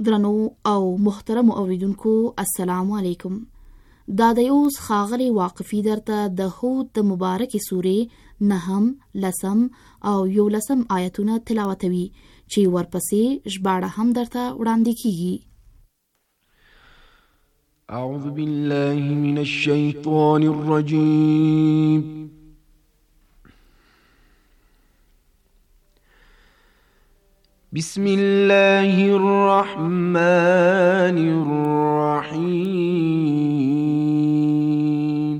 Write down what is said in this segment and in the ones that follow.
درنو او محترم اوریدونکو السلام علیکم. دا د اوس خاغلی واقفي درته د هود د مبارکې سورې 9 10 او 11 آیتونه تلاوتوي چې ورپسې ژباړه هم درته وړاندې کیږي. اعوذ بالله من الشیطان الرجیم. بسم الله الرحمن الرحيم.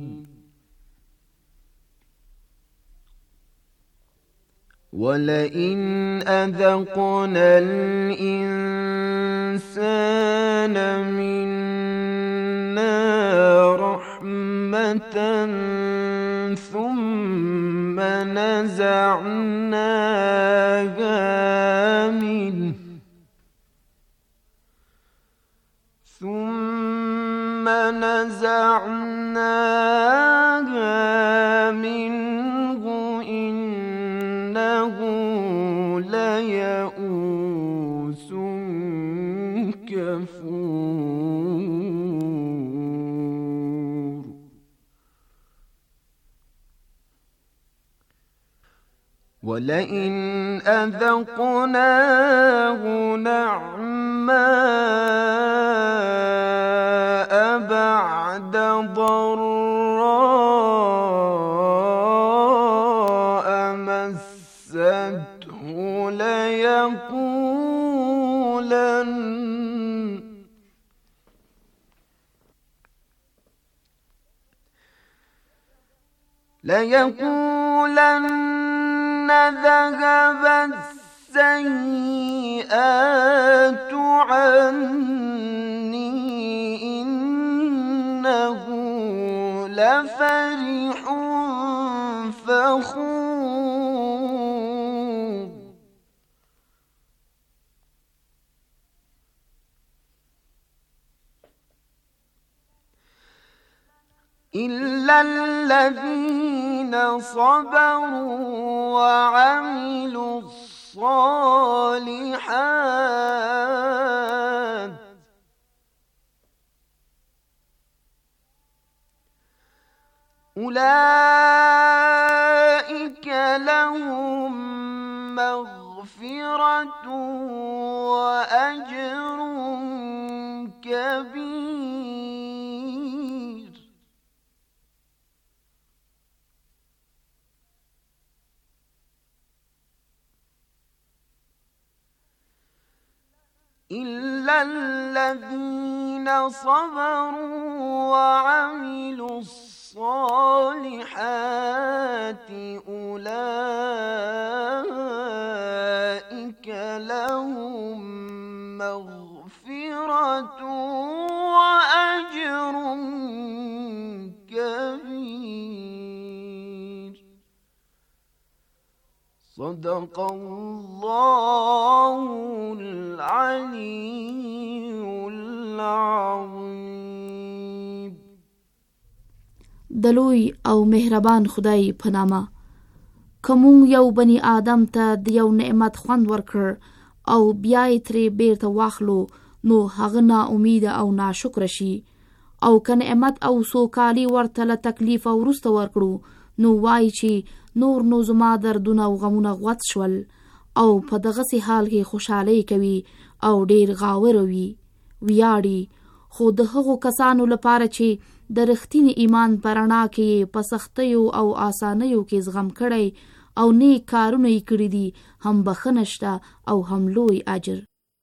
ولئن أذقنا الإنسان منا رحمة ثم نزعناها منه إنه ليئوس كفور. ولئن أذقناه نعماء بعد ضراء مسته ليقولن ذهب السيئات عني إنه لفرح فخور. إلا الذين صبروا وعملوا الصالحات أولئك لهم مغفرة وأجر كبير. إلا الذين صبروا وعملوا الصالحات أولئك لهم مغفرة وأجر كبير. صدق الله العلي العظيم. دلوی او مهربان خدای په نامه. کوم یو بنی آدم ته د یو نعمت خوند ورکړ او بیا یې ترې بیرته واخلو نو هغه نا امید او ناشکر شي، او که نعمت او سوکالي ورته له تکلیف او وروسته ورکړو نو وایي چې نور نو زما دردونه او غمونه غوڅ شول، او په دغسې حال کې خوشحالي کوي او ډیر غاور وي ویاړي. خو د هغو کسانو لپاره چې د رښتیني ایمان په رڼا کې په سختیو او آسانیو کې زغم کړی او نیک کارونه یې کړي دي هم بخښنه شته او هم لوی اجر.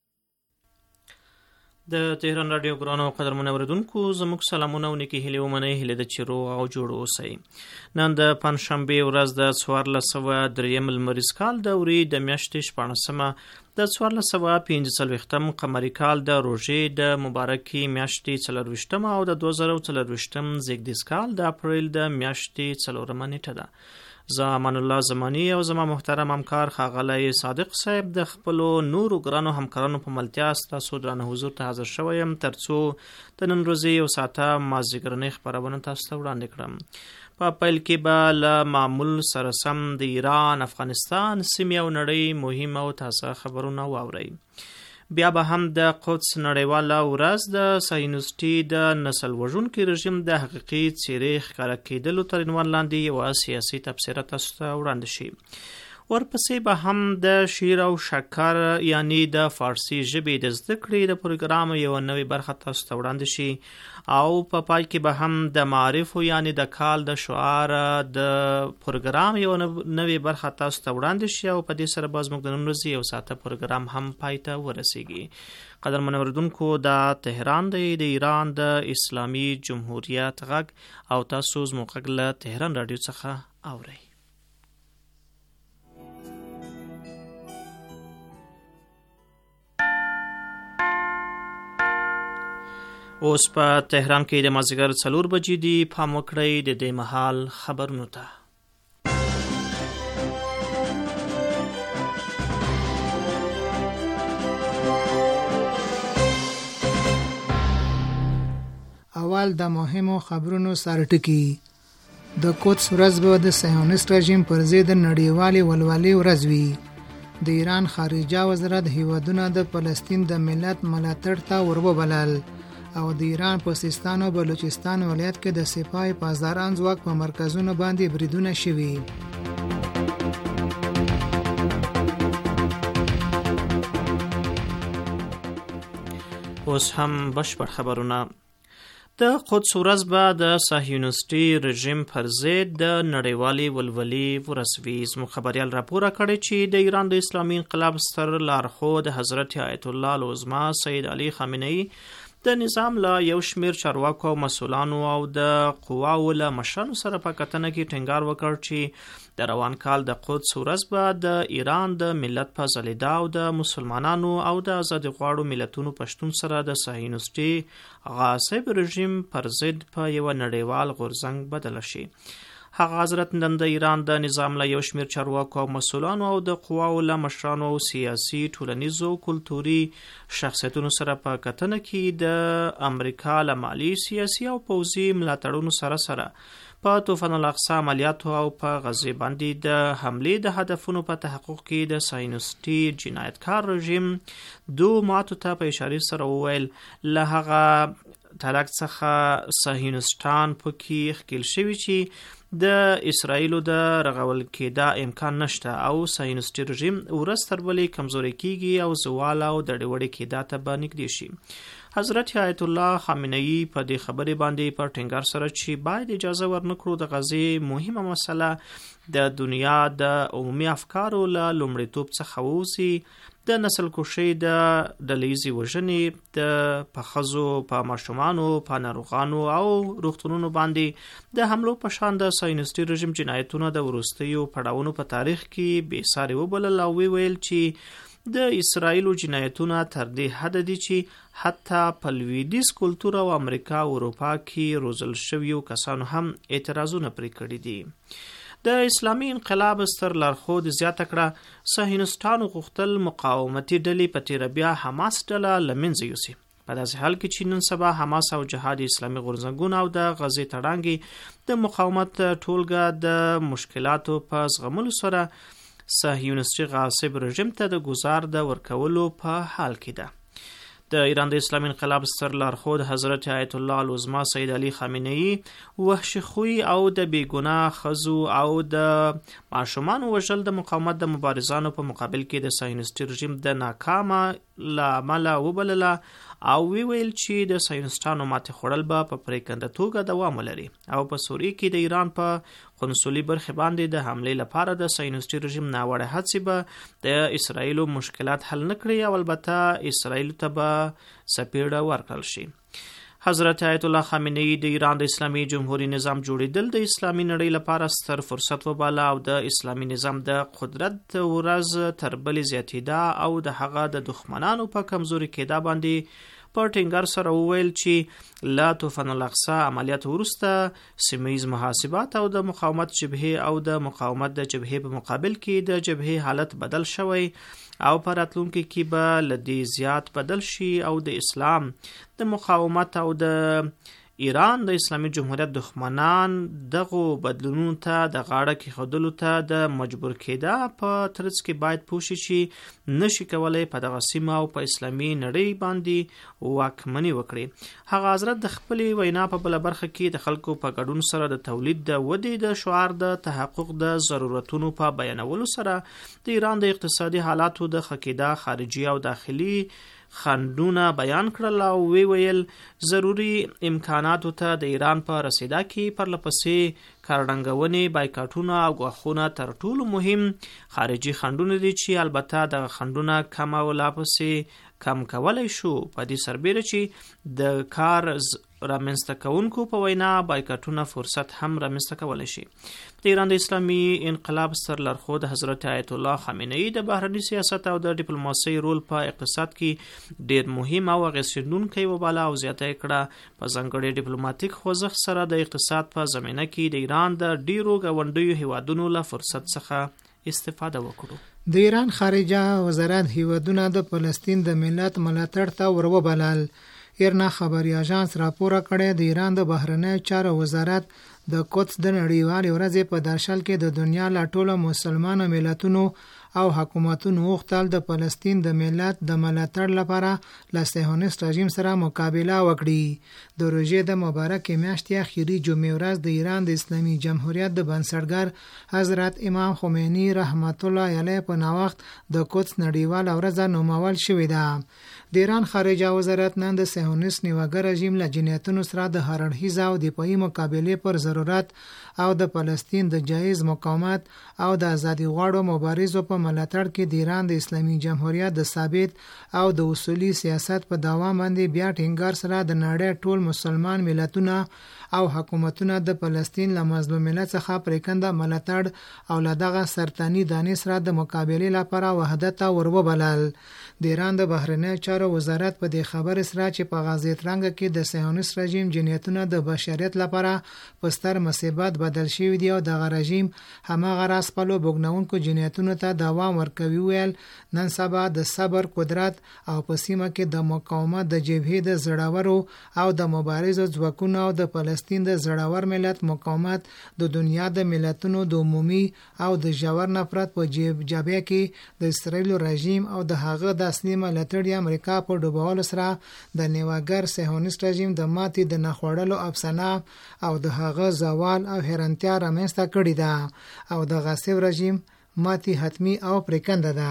د تهران رادیو ګرانو قدرمنو اوریدونکو، زموږ سلامونه او نیکې هیلې ومنئ. هیلې ده چې روغ او جوړ اوسئ. نن د پنجشنبې ورځ د 1403 لمریز کال د اوري د میاشتې 14مه د 1445 قمري کال د روژې د مبارکې میاشتې 24مه او د 2024 زیږدیز کال د اپریل د میاشتې 4مه نیټه ده. زه امان الله زمانی او زما محترم همکار ښاغلی صادق صاحب د خپلو نورو ګرانو همکارانو په ملتیا ستاسو درانه حضور ته حاضر شوی یم ترڅو د نن ورځې یو ساعته مازدیګرنۍ خپرونه تاسو ته وړاندې کړم. په پیل کې به له معمول سره سم د ایران، افغانستان، سیمې او نړۍ مهم او تازه خبرونه واورئ. بیا به هم د قدس نړیواله ورځ د صهیونیستي د نسل وژونکي رژیم د حقیقي څیرې ښکاره کېدلو تر عنوان لاندې یوه سیاسي تبصره تاسو ته وړاندې شي. ورپسې به هم د شیر او شکر یعنی د فارسی ژبې د زده کړې د پروګرام یوه نوې برخه تاسو ته وړاندې شي او په پای کې به هم د معارفو یعنی د کال د شعار د پروګرام یوه نوې برخه تاسو ته وړاندې شي او په دې سره به زموږ د نن ورځې یو ساعته پروګرام هم پای ته ورسیږي. قدرمن اوریدونکو دا تهران دی د ایران د اسلامي جمهوریت غږ او تاسو زموږ غږ له تهران رادیو څخه اورئ. اوس په تهران کې د مازدیګر 4 بجې دي. پام وکړئ د دې مهال خبرونو ته. اول د مهمو خبرونو سرټکی. د قدس ورځ به د صهیونیست رژیم پر ضد نړیوالې ولولې ورځ وي. د ایران خارجه وزارت هیوادونه د فلسطین د ملت ملاتړ ته وربلل او د ایران په سیستان او بلوچستان ولایت کې د سپاه پاسداران ځواک په مرکزونو باندې بریدونه شوي. اوس هم بشپړ خبرونه. د قدس ورځ به د صهیونیستي رژیم پر ضد د نړیوالې ولولې ورځ وي. زموږ خبریال راپور کړی چې د ایران د اسلامي انقلاب ستر لارښود حضرت آیت الله العظمى سید علي خامنه‌ای د نظام له یو شمیر چارواکو او مسؤلانو او د قواو له مشرانو سره په کتنه کې ټینګار وکړ چې د روان کال د قدس ورځ به د ایران د ملت په ځلیدا او د مسلمانانو او د آزادي غواړو ملتونو په شتون سره د صهیونیستي غاصب رژیم پر ضد په یو نړیوال غورځنګ بدل شي. هغه حضرت نن د ایران د نظام له یو شمیر چارواکو او مسؤلانو او د قواو له مشرانو او سیاسي ټولنیزو کلتوري شخصیتونو سره په کتنه کې د امریکا له مالي سیاسي او پوځي ملاتړونو سره په طوفان الاقصی عملیاتو او په غزې باندې د حملې د هدفونو په تحقق کې د صهیونیستي جنایتکار رژیم دوه ماتو ته په اشاره سره وویل له هغه تلک څخه صهیونیستان پکې ښکیل شوي چې د اسرائیلو د رغول کېدا امکان نشته او صهیونیستي رژیم ورځ تر بلې کمزوري کیږي او زوال او د ډیوړې کېدا ته به نږدې شي. حضرت آیت الله خامنه‌ای په دې خبرې باندې په ټینګار سره چې باید اجازه ورنکړو د غزې مهمه مسله د دنیا د عمومي افکارو له لومړیتوب څخه ووځي. د نسل کشۍ د ډلهیزې وژنې د په ښځو په ماشومانو په ناروغانو او روغتونونو باندې د حملو په شان د صهیونیستي رژیم جنایتونه د وروستیو پړاوونو په تاریخ کې بېساري وبلل او ویل چې د اسرائیلو جنایتونه تر دې حد دي چې حتی په لویدیځ کلتور او امریکا او اروپا کې روزل شویو کسانو هم اعتراضونه پرې کړي دي. د اسلامي انقلاب ستر لارښود زیاته کړه صهیونیستانو غوښتل مقاومتي ډلې په تیره بیا حماس ډله له منځه یوسي. په داسې حال کې چې نن سبا حماس او جهاد اسلامي غورځنګونه او د غزې تړانګې د مقاومت ټولګه د مشکلاتو په زغملو سره صهیونیستي غاصب رژیم ته د ګزار د ورکولو په حال کې ده. د ایران د اسلامي انقلاب ستر لارښود حضرت آیت الله العظمى سید علي خامنه‌ای وحشي خوی او د بیګناه ښځو او د ماشومانو وژل د مقاومت د مبارزانو په مقابل کې د صهیونیستي رژیم د ناکامه له امله وبلله او ویل چې د صهیونیستانو ماتې خوړل به په پرېکنده توګه دوام ولري او په سوریه کې د ایران په قونسلي برخې باندې د حملې لپاره د صهیونیستي رژیم ناوړه هڅې به د اسرائیلو مشکلات حل نه کړي او البته اسرائیل ته به سپېړه ورکړل شي. حضرت آیت الله خامنه‌ای د ایران د اسلامي جمهوریت نظام جوړېدل د اسلامي نړۍ لپاره ستر فرصت وباله او د اسلامي نظام د قدرت ورځ تر بلې زیاتېدا او د هغه د دښمنانو په کمزوري کېدا باندې په ټینګار سره وویل چې لا طوفان الاقصی عملیات وروسته سیمه‌ییز محاسبات او د مقاومت جبهې او د مقاومت د جبهې په مقابل کې د جبهې حالت بدل شوی او په راتلونکي کې به له دې زیات بدل شي او د اسلام د مقاومت او د ایران د اسلامي جمهوریت دښمنان دغو بدلونونو ته د غاړه کېښودلو ته د مجبور کېده په ترڅ کې باید پوه شي چې نشي کولی په دغه سیمه او په اسلامي نړۍ باندې واکمني وکړي. هغه حضرت د خپلې وینا په بله برخه کې د خلکو په ګډون سره د تولید د ودې د شعار د تحقق د ضرورتونو په بیانولو سره د ایران د اقتصادي حالاتو د ښه کېدا خارجي او داخلي خنډونه بیان کړل او وی ویل ضروری امکاناتو ته د ایران په رسیدا کې پرلپسې کارډنګونې، بایکاټونه او ګواښونه تر ټولو مهم خارجي خنډونه دي چې البته دغه خنډونه کم او لا پسې کم کولی شو. په دې سربیره چې د کار رامنځته کوونکو په وینا بایکاټونه فرصت هم رامنځته کولی شي. د ایران د اسلامي انقلاب ستر لارښود حضرت آیت الله خامنه‌ای د بهرني سیاست او د ډیپلوماسۍ رول په اقتصاد کې ډیر مهم او اغېزمنونکی وباله او زیاته کړه. په ځانګړي ډیپلوماټیک خوځښت سره د اقتصاد په زمینه کې د ایران د ډیرو ګاونډیو هیوادونو له فرصت څخه استفاده وکړو. د ایران خارجه وزارت هیوادونه د فلسطین د ملت ملاتړ ته وروبلل. ایرنا خبري اژانس راپور کړی د ایران د بهرنیو چارو وزارت د قدس د نړیوالې ورځې په درشل کې د دنیا له ټولو مسلمانو ملتونو او حکومتونو غوښتل د فلسطین د ملت د ملاتړ لپاره له صهیونیست رژیم سره مقابله وکړي. د روژې د مبارکې میاشتې اخیری جمعې ورځ د ایران د اسلامي جمهوریت د بنسټګر حضرت امام خمینی رحمت الله علیه په نوښت د قدس نړیواله ورځ نومول شوې ده. د ایران خارجه وزارت نن د صهیونیست نیوګر رژیم له جنایتونو سره د هر اړخیزه او دفاعي مقابلې پر ضرورت او د فلسطین د جایز مقاومت او د ازادي غواړو مبارزو په ملاتړ کې د ایران د اسلامي جمهوریت د ثابت او د اصولي سیاست په دوام باندې بیا ټینګار سره د نړۍ ټول مسلمان ملتونه او حکومتونه د فلسطین له مظلوم ملت څخه پریکنده ملاتړ او له دغه سرطاني دانې سره د مقابلې لپاره وحدت وروبلل. د ایران د بهرنیو چارو وزارت په دې خبر سره چې په غزه ترنګ کې د صهیونیست رژیم جنایتونه د بشریت لپاره په ستر مصیبت بدل شوی دی او د رژیم هماغه راس په بوګنونکو جنایتونو ته دوام ورکوي. ویل نن سبا د صبر قدرت او په سیمه کې د مقاومت د جبهې د زړورو او د مبارزو ځواکونو او د فلسطین د زړور ملت مقاومت د دنیا د ملتونو د عمومي او د ژور نفرت په جبهه کې د اسرائیل رژیم او د هغه د اصلي ملاتړي امریکا په ډوبولو سره د نیوګر صهیونیست رژیم د ماتې د نخوړلو افسانه او د هغه زوال او حیرانتیا رامنځته کړې ده او د غاصب رژیم ماتې حتمی او پریکنده ده.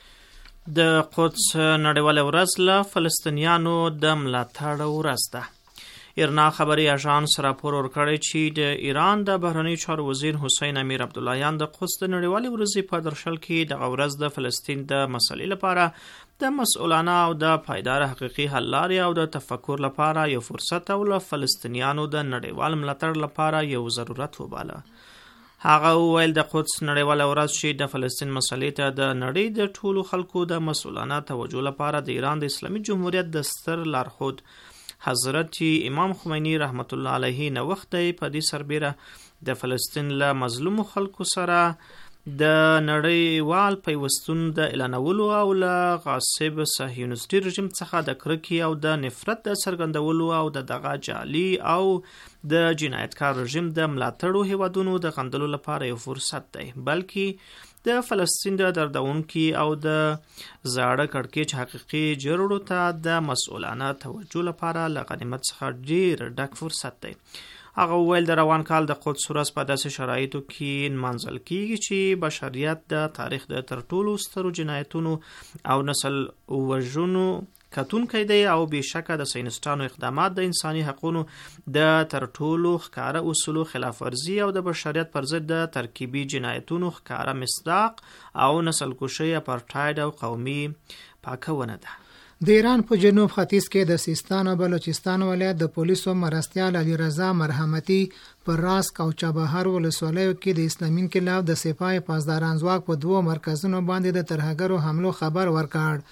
د قدس نړیواله ورځ له فلسطینیانو د ملاتړ ورځ ده. ایرنا خبري اژانس راپور ورکړی چې د ایران د بهرنی چارو وزیر حسین امیر عبداللهیان د قدس د نړیوالې ورځې په درشل کې دغه ورځ د فلسطین د مسلې لپاره د مسؤلانه او د پایدار حقیقي حل لارې او د تفکر لپاره یو فرصت او له فلسطینیانو د نړیوال ملاتړ لپاره یو ضرورت وباله. هغه وویل د قدس نړیواله ورځ چې د فلسطین مسلې ته د نړۍ د ټولو خلکو د مسؤلانه توجه لپاره د ایران د اسلامي جمهوریت د ستر لارښود حضرت امام خمینی رحمت الله علیه نوښت دی. په دې سربیره د فلسطین له مظلومو خلکو سره د نړیوال پیوستون د اعلانولو او له غاصب صهیونیستي رژیم څخه د کرکې او د نفرت د څرګندولو او دغه جعلي او د جنایتکار رژیم د ملاتړو هیوادونو د غندلو لپاره یو فرصت دی، بلکې د فلسطین د دردونکي او د زاړه کړکېچ حقیقي جوړولو ته د مسؤلانه توجه لپاره له غنیمت څخه ډیر ډک فرصت دی. هغه وویل د روان کال د قدس ورځ په داسې شرایطو کې نمانځل کیږي چې بشریت د تاریخ د تر ټولو سترو جنایتونو او نسل وژنو کتونکی دی او بېشکه د ساینسټانو اقدامات د انساني حقونو د تر ټولو ښکاره اصولو خلاف ورزي او د بشریت پر ضد د ترکیبي جنایتونو ښکاره مصداق او نسل کشي اپارټاید او قومي پاکونه ده. د ایران په جنوب ختیځ کې د سیستان او بلوچستان ولایت د پولیسو مرستیال علي رضا مرحمتي پر راسک او چابهار ولسوالیو کې د اسلامي انقلاب د سپاه پاسداران ځواک په 2 مرکزونو باندې د ترهګرو حملو خبر ورکړ.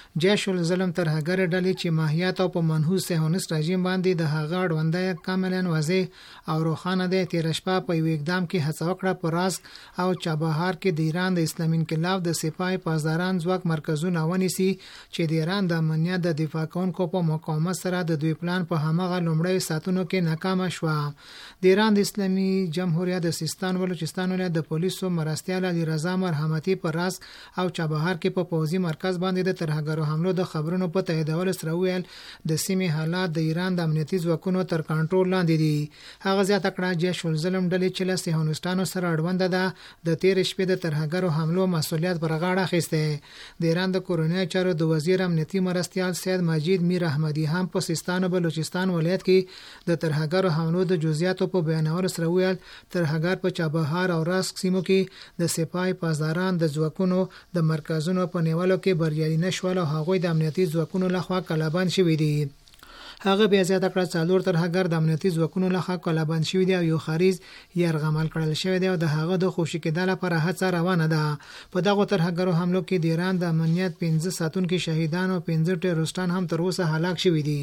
جیش الظلم ترهګر ډلې چې ماهیت او په منحوس صهیونیست رژیم باندې د هغه اړونده کاملا واضح او روښانه دی. تیر شپه په یو اقدام کې هڅه وکړه په راسک او چابهار کې د ایران د اسلامي انقلاب د سپاه پاسداران ځواک مرکزونه ونیسي چې د ایران د امنیت د دفاع کوونکو په مقاومت سره د دوی پلان په همغه لومړی ساتونو کې ناکامه شو. د ایران د اسلامي جمهوریت د سیستان بلوچستان ولایت د پولیسو مرستیال علي رضا مرحمتي په راسک او چابهار کې په پوځي مرکز باندې د ترهګرو حملو د خبرونو په تاییدولو سره ویل د سیمې حالات د ایران د امنیتي ځواکونو تر کنټرول لاندې دي. هغه زیاته کړه جیش الظلم ډلې چې له صهیونیستانو سره اړونده ده د تیر شپې د ترهګرو حملو مسؤلیت پر غاړه اخیسته. د ایران د کورنۍ چارو د وزیر امنیتي مرستیال سید مجید میر احمدی هم په سیستان او بلوچستان ولایت کې د ترهګرو حملو د جزئیاتو په بیانولو سره ویل ترهګر په چابهار او راسک سیمو کې د سپاه پاسداران د ځواکونو د مرکزونو په نیولو کې بریالي نشول او هغوی د امنیتي ځواکونو لخوا کلابند شوي دي. هغه بیا زیاته کړه څلور ترهګر د امنیتي ځواکونو لخوا کلابند شوي دي او یو خریز یرغمل کړل شوی دی او د هغه د خوشي کېدو لپاره هڅه روانه ده. په دغه ترهګرو حملو کې د ایران د امنیت 15 ساتونکي شهیدان او 15 ټیرورستان هم تر اوسه هلاک شوي دي.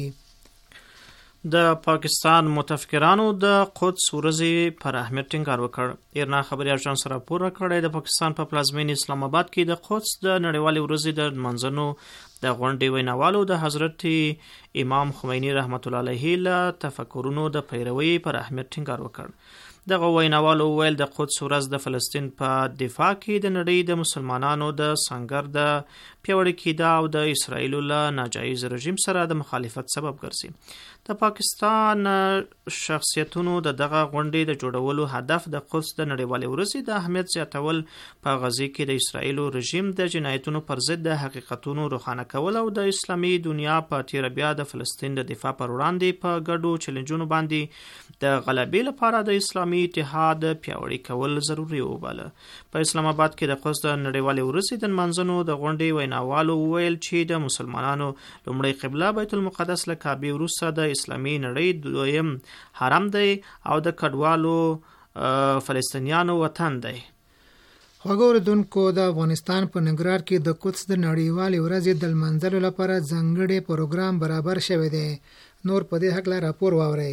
د پاکستان متفکرانو د قدس ورځې پر اهمیت ټینګار وکړ. ایرنا خبري اژانس راپور کړی د پاکستان په پلازمینه اسلام آباد کې د قدس د نړیوالې ورځې د منځنو د غونډې ویناوالو د حضرت امام خمینی رحمت الله علیه له تفکرونو د پیروي پر اهمیت ټینګار وکړ. دغه ویناوالو ویل د قدس ورځ د فلسطین په دفاع کې د نړۍ د مسلمانانو د سنگر د پیوړی کېدا او د اسرایل له ناجایز رژیم سره د مخالفت سبب ګرځي. د پاکستان شخصیتونو دغه غونډې د جوړولو هدف د قدس د نړیوالې ورځې د اهمیت زیاتول، په غزه کې د اسرایل رژیم د جنایتونو پر ضد د حقیقتونو روښانه کول او د اسلامي دنیا په تیر بیا د فلسطین د دفاع پر وړاندې په ګډو چیلنجونو باندې د غلبې لپاره د اسلامي اتحاد پیاوړی کول ضروري وباله. په اسلام آباد کې د قدس د نړیوالې ورځې د منځنو د غونډې ویناوالو ویل چې د مسلمانانو لومړی قبله بیت المقدس له کعبې وروسته د اسلامي نړۍ دویم حرم دی او د کډوالو فلسطینیانو وطن دی. خوږو اوریدونکو، د افغانستان په ننګرهار کې د قدس د نړیوالې ورځې د لمانځلو لپاره ځانګړی پروګرام برابر شوی دی. نور په دې هکله راپور واورئ.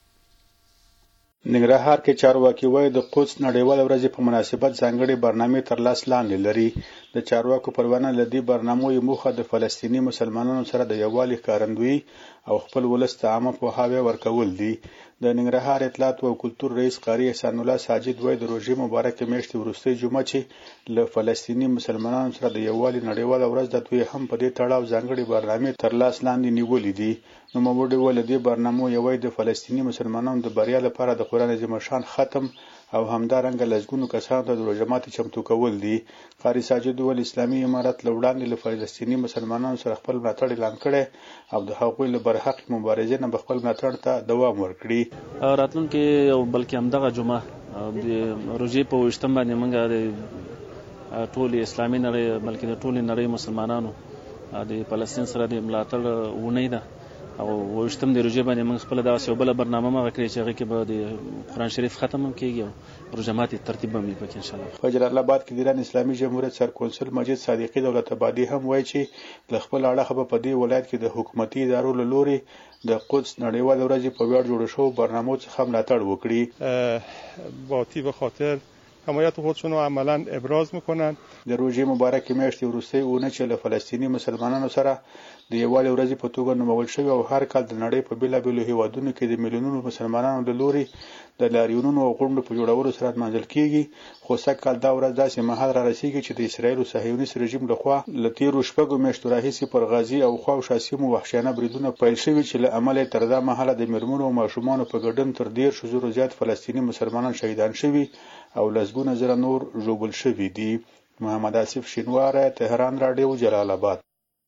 ننګرهار کې چارواکي وایي د قدس نړیواله ورځې په مناسبت ځانګړې برنامې تر لاس لاندې لري. د چارواکو پروانه لدی برنامو یې موخه د فلسطینی مسلمانانو سره د یووالي ښکارندویي او خپل ولس ته عامه پوهاوی ورکول دي. د ننګرهار اطلاعات او کلتور رئیس قاری احسان الله ساجد وایي د روژې مبارکې میاشتې وروستۍ جمعه چې له فلسطینی مسلمانانو سره د یووالي نړیواله ورځ د دوی هم په دې تړاو ځانګړې برنامې تر لاس لاندې نیولې دي. نو موږ ول دې برنامو یوې د فلسطینی مسلمانانو د بریا لپاره د قران عظیم شان ختم او همدارنګه لږګونو کسانو ته د روژه ماتي چمتو کول دي. قاری ساجد ول اسلامي امارت لوړاندې له فلسطینی مسلمانانو سره خپل ملاتړ اعلان کړي او د هغوی له برحق مبارزې نه خپل ملاتړ ته دوام ورکړي. راتلونکي او بلکې همدغه جمعه د روژې په 28 باندې موږ د ټول اسلامي نړۍ بلکې د ټول نړۍ مسلمانانو د فلسطین سره د ملاتړ ونې ده او وشتم د روژې باندې موږ خپل داسې یو بل برنامه ما کړی چې هغه کې به د قرآن شریف ختم هم کیږي او روژه ماتي ترتیب هم یې پکې ان شاء الله. په جلال آباد کې د ایران اسلامي جمهوریت سرکونسل مجید صادقی دولت آبادی هم وایي چې له خپل اړخه په دې ولایت کې د حکومتي ادارو له لوري د قدس نړیواله ورځ په ویاړ جوړ شو برنامو څخه ملاتړ وکړي. باطی به خاطر حمایت خودشون رو عملا ابراز میکنن. د روژې مبارکې میاشتې وروستۍ اونه چې له فلسطینی مسلمانانو سره د یووالي ورځې په توګه نومول شوی او هر کال د نړۍ په بیلابیلو هیوادونو کې د میلیونونو مسلمانانو له لوري د لاریونونو او غونډو په جوړولو سره منځل کیږي. خو سږکال دا ورځ داسې مهال را رسیږي چې د اسرایل او صهیونیست رژیم لخوا له تیرو شپږو میاشتو راهیسې پر غازي او خواوشا سیمو وحشیانه بریدونه پیل شوي چې له امله تر دا مهاله د میرمنو او ماشومانو په ګډون تر 10,000 زیات فلسطینی مسلمانان شهیدان شوي او لسګونه زره نور ژوبل شوي دي. محمد آصف شینواره، تهران رادیو، جلال آباد.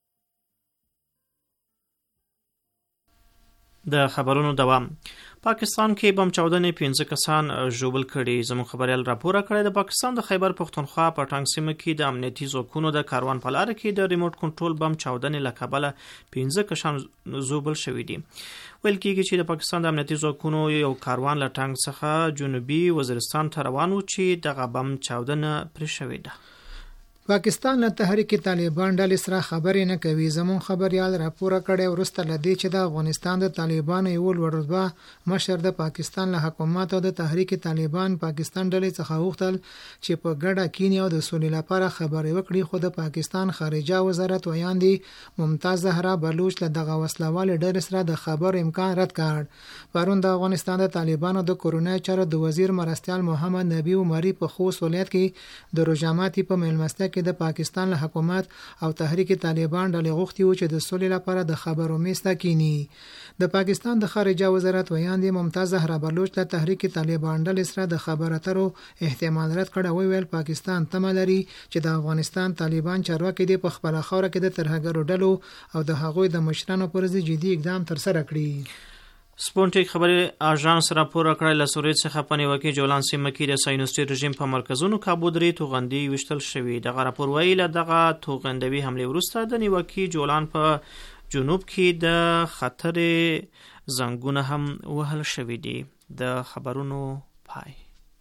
د خبرونو دوام. پاکستان کې بم چاودنې 15 کسان ژوبل کړي. زموږ خبريال راپور کړی د پاکستان د خیبر پختونخوا په ټانګ سیمه کې د امنیتي ځواکونو د کاروان په لار کې د ریموټ کنټرول بم چاودنې له کبله 15 کسان ژوبل شوي دي. ویل کېږي چې د پاکستان د امنیتي ځواکونو یو کاروان له ټانګ څخه جنوبي وزیرستان ته روان و چې دغه بم چاودنه پرې شوې ده. پاکستان له تحریک طالبان ډلې سره خبرې نه کوي. زمون خبريال راپور کړی ورسته لدی چې د افغانستان د طالبانو یو لوړ مشر د پاکستان له حکومت او د تحریک طالبان پاکستان ډلې څخه غوښتل چې په ګډه کینی او د سولې لپاره خبرې وکړي، خو د پاکستان خارجه وزارت ویاندې ممتاز زهرا بلوچ له دغه وسلوال ډلې سره د خبر امکان رد کړ. پرون د افغانستان د طالبانو د کورونای چارو د وزیر مرستیال محمد نبی عمری په خوست ولایت کې د روجاماتي په ملمستیا د پاکستان له حکومت او تحریک طالبان ډلې غوښتي و چې د سولې لپاره د خبرو میز ته کینی. د پاکستان د خارجه وزارت ویاندې ممتاز زهرا بلوچ له تحریک طالبان ډلې سره د خبرو اترو احتمال رد کړ. ویل پاکستان تمه لري چې د افغانستان طالبان چارواکي د په خپل خوره کې د ترهګرو ډلو او د هغوی د مشرانو پر ضد جدي اقدام تر سره کړي. سپونټیک خبري اژانس راپور کړی له سوریې څخه په نیوکه کې جولان سیمه کې د ساینوسټي رژیم په مرکزونو کابو درې توغندي وشتل شوي. دغه راپور وایي له دغه توغندوي حمله وروسته د نیوکه جولان په جنوب کې د خطر زنګونه هم وهل شوي دي. د خبرونو پای.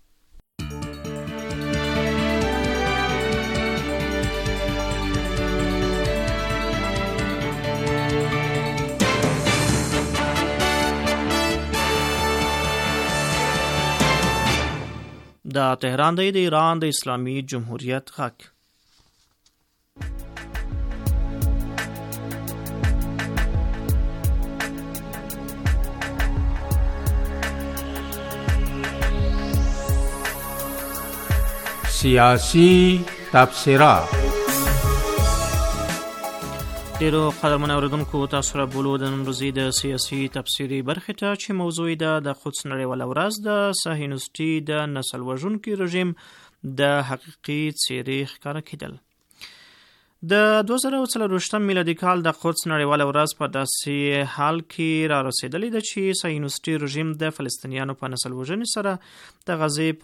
دا تهران دی د ایران د اسلامي جمهوریت غږ. سیاسی تبصره. ډیرو قدرمن اوریدونکو تاسو را بولو د نن ورځې د سیاسي تفسیري برخې ته چې موضوع ده د قدس نړیواله ورځ د صهیونیستي د نسل وژونکي رژیم د حقیقي څیرې ښکاره کېدل. د 2024 میلادي کال د قدس نړیواله ورځ په داسې حال کې را رسېدلې ده چې صهیونیستي رژیم د فلسطینیانو په نسل وژنې سره د غزې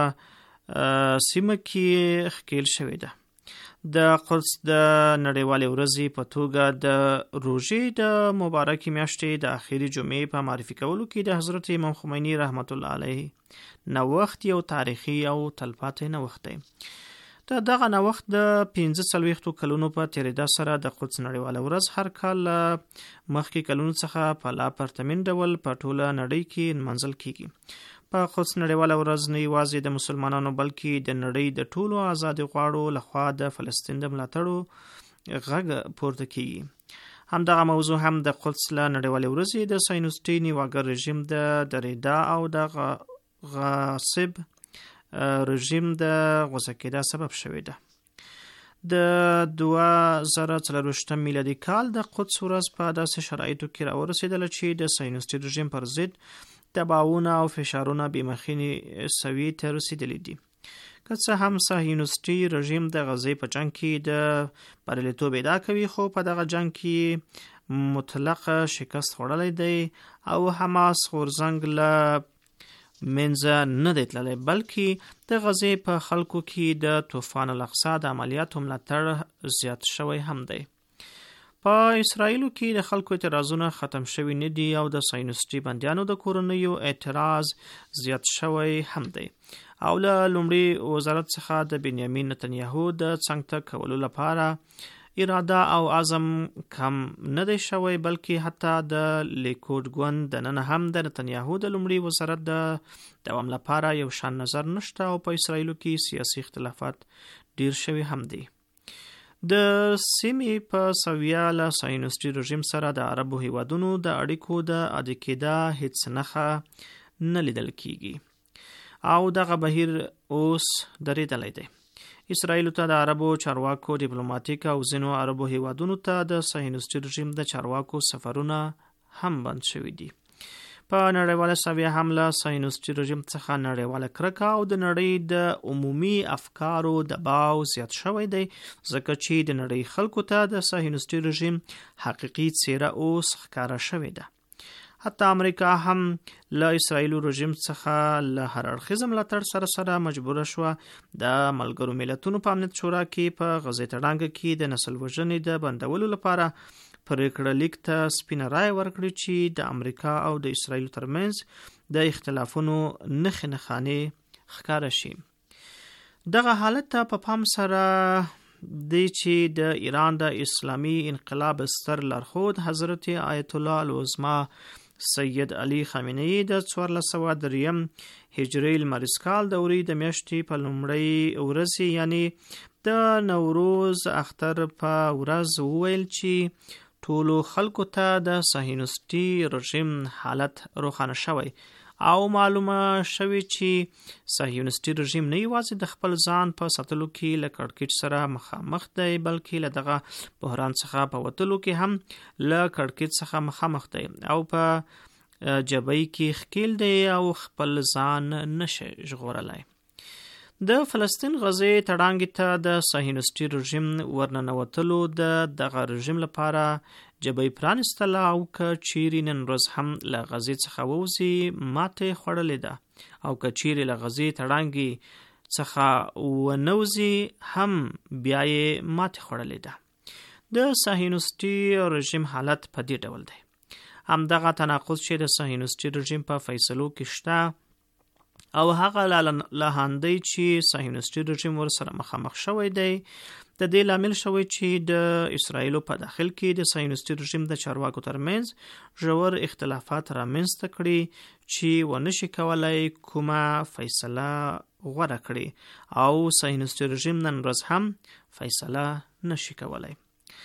په سیمه کې ښکېل شوې ده. د قدس د نړیوالې ورځې په توګه د روژې د مبارکې میاشتې د اخیری جمعې په معرفي کولو کې د حضرت امام خمیني رحمت الله علیه نوښت یو تاریخي او تلپاتې نوښت دی. دغه نوښت د 45 کلونو په تیریدا سره د قدس نړیواله ورځ هر کال مخکې کلونو څخه په لا پرتمین ډول په ټوله نړۍ کې نمانځل کیږي. په قدس نړیواله ورځ نه یوازې د مسلمانانو بلکې د نړۍ د ټولو آزادي غواړو لخوا د فلسطین د ملاتړو غږ پورته کیږي. همدغه موضوع هم د قدس له نړیوالې ورځې د صهیونیستي نیواګر رژیم د درېدا او د غاصب رژیم د غوسه کېدا سبب شوې ده. د 2024 میلادي کال د قدس ورځ په داسې شرایطو کې راورسېدله چې د صهیونیستي رژیم پر ضد دباوونه او فشارونه بېمخینې سوي ته رسېدلي دي. که څه هم صهیونیستي رژیم د غزې په جنګ کې د بریالیتوب ادعا کوي، خو په دغه جنګ کې مطلق شکست خوړلی دی او حماس غورځنګ له منځه نه دی تللی، بلکې د غزې په خلکو کې د طوفان الاقصی د عملیاتو ملاتړ زیات شوی هم دی. په اسرائیلو کې د خلکو اعتراضونه ختم شوي نه دي او د صهیونیستي بندیانو د کورنیو اعتراض زیات شوی هم دی او له لومړي وزارت څخه د بنیامین نتنیاهو د څنګ ته کولو لپاره اراده او عزم کم نه دی شوی، بلکې حتی د لیکود ګوند دننه هم د نتنیاهو د لومړي وزارت د دوام لپاره یو شان نظر نشته او په اسرائیلو کې سیاسي اختلافات ډیر شوي هم دي. د سیمې په سویه له صهیونیستي رژیم سره د عربو هیوادونو د اړیکو د عادي کېدا هیڅ نښه نه لیدل کیږي او دغه بهیر اوس درېدلی دی. اسرائیلو ته د عربو چارواکو ډیپلوماټیک او ځینو عربو هیوادونو ته د صهیونیستي رژیم د چارواکو سفرونه هم بند شوي دي. په نړیواله سویه هم له صهیونیستي رژیم څخه نړیواله کرکه او د نړۍ د عمومي افکارو دباو زیات شوی دی، ځکه چې د نړۍ خلکو ته د صهیونیستي رژیم حقیقي څیره اوس ښکاره شوې ده. حتی امریکا هم له اسرائیلو رژیم څخه له هر اړخیز ملاتړ سره سره مجبوره شوه د ملګرو ملتونو په امنیت شورا کې په غزې تړانګه کې د نسل وژنې د بندولو لپاره پریکړه لیک ته سپینه رای ورکړي چې د امریکا او د اسرائیلو ترمنځ د اختلافونو نښې ښکاره شي. دغه حالت ته په پام سره دی چې د ایران د اسلامی انقلاب ستر لارښود حضرت آیت الله العظما سید علی خامنه‌ای د 1403 هجری لمریز کال د اوري د میاشتې په لومړۍ ورځ یعنی د نوروز اختر په ورځ وویل چې ټولو خلکو ته د صهیونیستي رژیم حالت روښانه شوی او معلومه شوی چې صهیونیستي رژیم نه یوازې د خپل ځان په ساتلو کې له کړکېچ سره مخامخ دی بلکې له دغه بحران څخه په وتلو کې هم له کړکېچ څخه مخامخ دی او په جبهې کې ښکیل دی او خپل ځان نشي ژغورلی. د فلسطین غزې تړانګې ته د صهیونیستي رژیم ورننوتلو دغه رژیم لپاره جبهې پرانستله او که چیرې نن ورځ هم له غزې څخه ووځي ماتې خوړلې ده او که چیرې له غزې تړانګې څخه ونوځي هم بیا یې ماتې خوړلې ده. د صهیونیستي رژیم حالت په دې ډول دی. همدغه تناقض چې د صهیونیستي رژیم په فیصلو کې شته او هغه لاهاندی چې صهیونیستي رژیم ورسره مخامخ شوی دی د دې لامل شوی چې د اسرائیلو په داخل کې د صهیونیستي رژیم د چارواکو ترمنځ ژور اختلافات رامنځته کړي چې ونشي کولای کومه فیصله غوره کړي او صهیونیستي رژیم نن ورځ هم فیصله نشي کولای.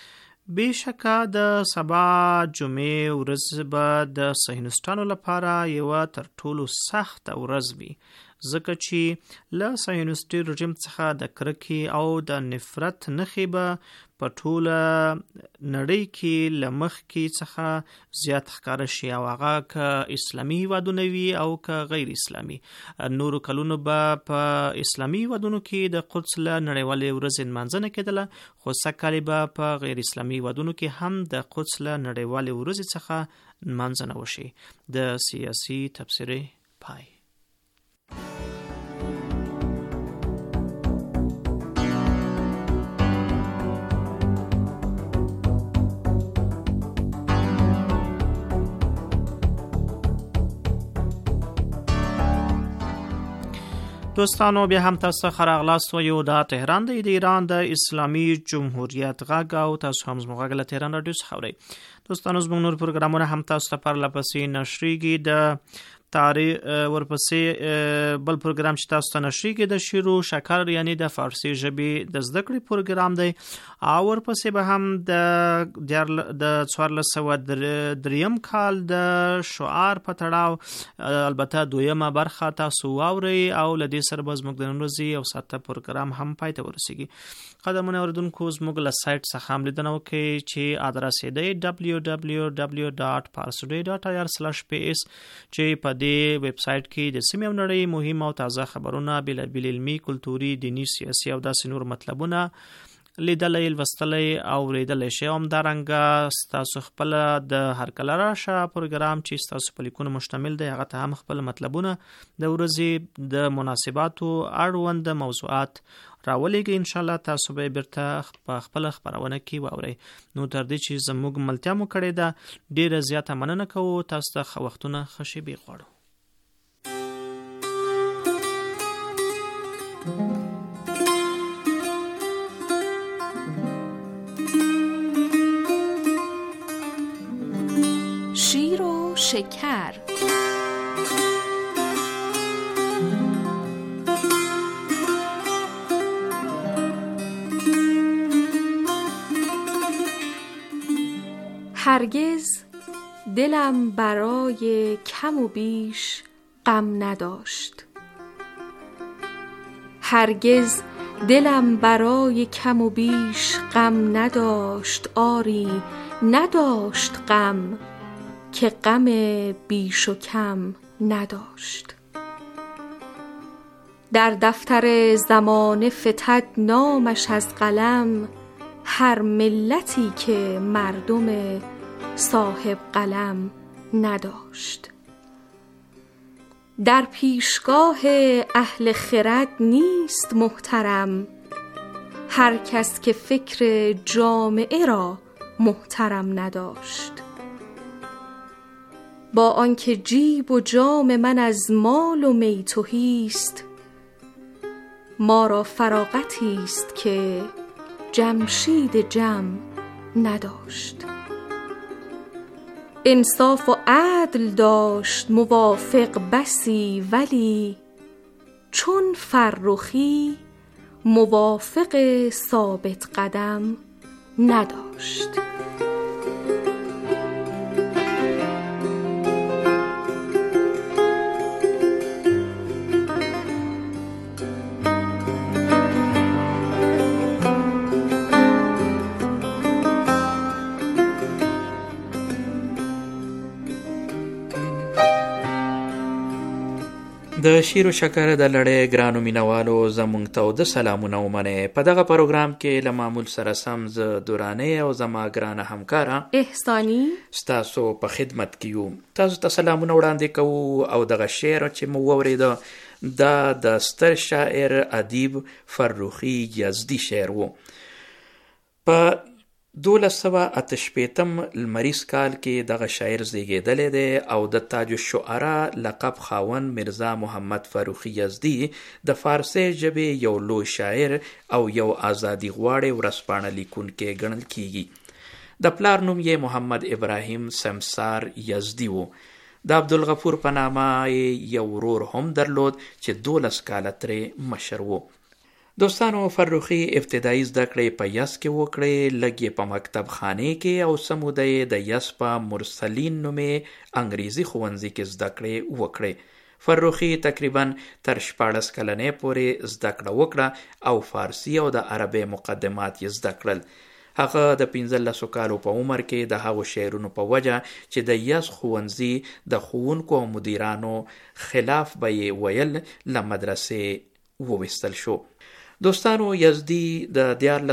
بېشکه د سبا جمعې ورځ به د صهیونیستانو لپاره یوه تر ټولو سخته ورځ وي ځکه چې له صهیونیستي رژیم څخه د کرکې او د نفرت نښې به په ټوله نړۍ کې له مخکې څخه زیات ښکاره شي او هغه که اسلامي هیوادونه وي او که غیر اسلامي. نورو کلونو به په اسلامي هیوادونو کې د قدس له نړیوالې ورځې نمانځنه کېدله خو سږکال به په غیر اسلامي هیوادونو کې هم د قدس له نړیوالې ورځې څخه نمانځنه وشي. د سیاسي تبصرې پای. دوستانو بیا هم تاسو ته راغلاست و یو دا تهران دی د ایران د اسلامي جمهوریت غږ او تاسو هم زموږ غږ له تهران راډیو څخه اورئ. دوستانو زموږ نور پروګرامونه هم تاسو ته پرله پسې نشریږي. د تاریخ ورپسې بل پروګرام چې تاسو ته نشریږي د شعر و شکر یعنی د فارسی ژبې د زده کړې پروګرام دی او ورپسې به هم د 1403 کال د شعار په تړاو البته دویمه برخه تاسو واورئ او له دې سره به زموږ د نن ورځې یو ساعته پروګرام هم پای ته ورسیږي. قدرمنو اوریدونکو زموږ له سایټ څخه هم لیدنه وکړئ چې ادرس یې دی www.parstoday.ir/ps چې په دې ویب سایټ کې د سیمې او نړۍ مهم او تازه خبرونه بېلابېل علمي، کلتوري، دینی، سیاسي او داسې نور مطلبونه لیدلی، لوستلی او اورېدلی شئ. همدارنګه ستاسو خپله د هر کله راشه پروګرام چې ستاسو په لیکونو مشتمل دی هغه ته هم خپل مطلبونه د ورځې د مناسباتو اړوند موضوعات راولېږئ. انشاءالله تاسو به بیرته په خپله خپرونه کې واورئ. نو تر دې چې زموږ ملتیا مو کړې ده ډېره زیاته مننه کوو. تاسو ته ښه وختونه ښه شېبې غواړو. شیر و شکر. هرگز دلم برای کم و بیش غم نداشت. هرگز دلم برای کم و بیش غم نداشت. آری نداشت غم که غم بیش و کم نداشت. در دفتر زمانه فتد نامش از قلم هر ملتی که مردم صاحب قلم نداشت. در پیشگاه اهل خرد نیست محترم هر کس که فکر جامعه را محترم نداشت. با آنکه جیب و جام من از مال و می تهی است ما را فراغتی است که جمشید جم نداشت. انصاف و عدل داشت موافق بسی، ولی چون فرخی موافق ثابت قدم نداشت. د شیر و شکر د لړۍ ګرانو مینوالو زمونږ ته د سلامونه ومنئ. په دغه پروګرام کې له معمول سره سم زه دورانۍ او زما ګرانه همکاره احسانی ستاسو په خدمت کې یو. تاسو ته سلامونه وړاندې کوو او دغه شعر چې مو واورېده دا د ستر شاعر ادیب فرخي یزدي شعر و. په 1288 لمریز کال کې دغه شاعر زیږیدلی دی او د تاج الشعراء لقب خاوند مرزا محمد فرخي یزدي د فارسي ژبې یو لوی شاعر او یو ازادي غواړی ورځپاڼه لیکونکی ګڼل کیږي. د پلار نوم یې محمد ابراهیم سمسار یزدي و. د عبدالغفور په نامه یو ورور هم درلود چې 12 کاله ترې مشر و. دوستانو، فرخي ابتدایي زده کړې په یس کې وکړې، لږ یې په مکتب خانه کې او څه موده یې د یس په مرسلین نومې انګریزي ښوونځي کې زده کړې وکړې. فرخي تقریبا تر 14 کلنۍ پورې زده کړه وکړه او فارسي او د عربي مقدمات یې زده کړل. هغه د 15 کالو په عمر کې د هغو شعرونو په وجه چې د یس ښوونځي د ښوونکو او مدیرانو خلاف به یې ویل له مدرسې وویستل شو. دوستانو، یزدي د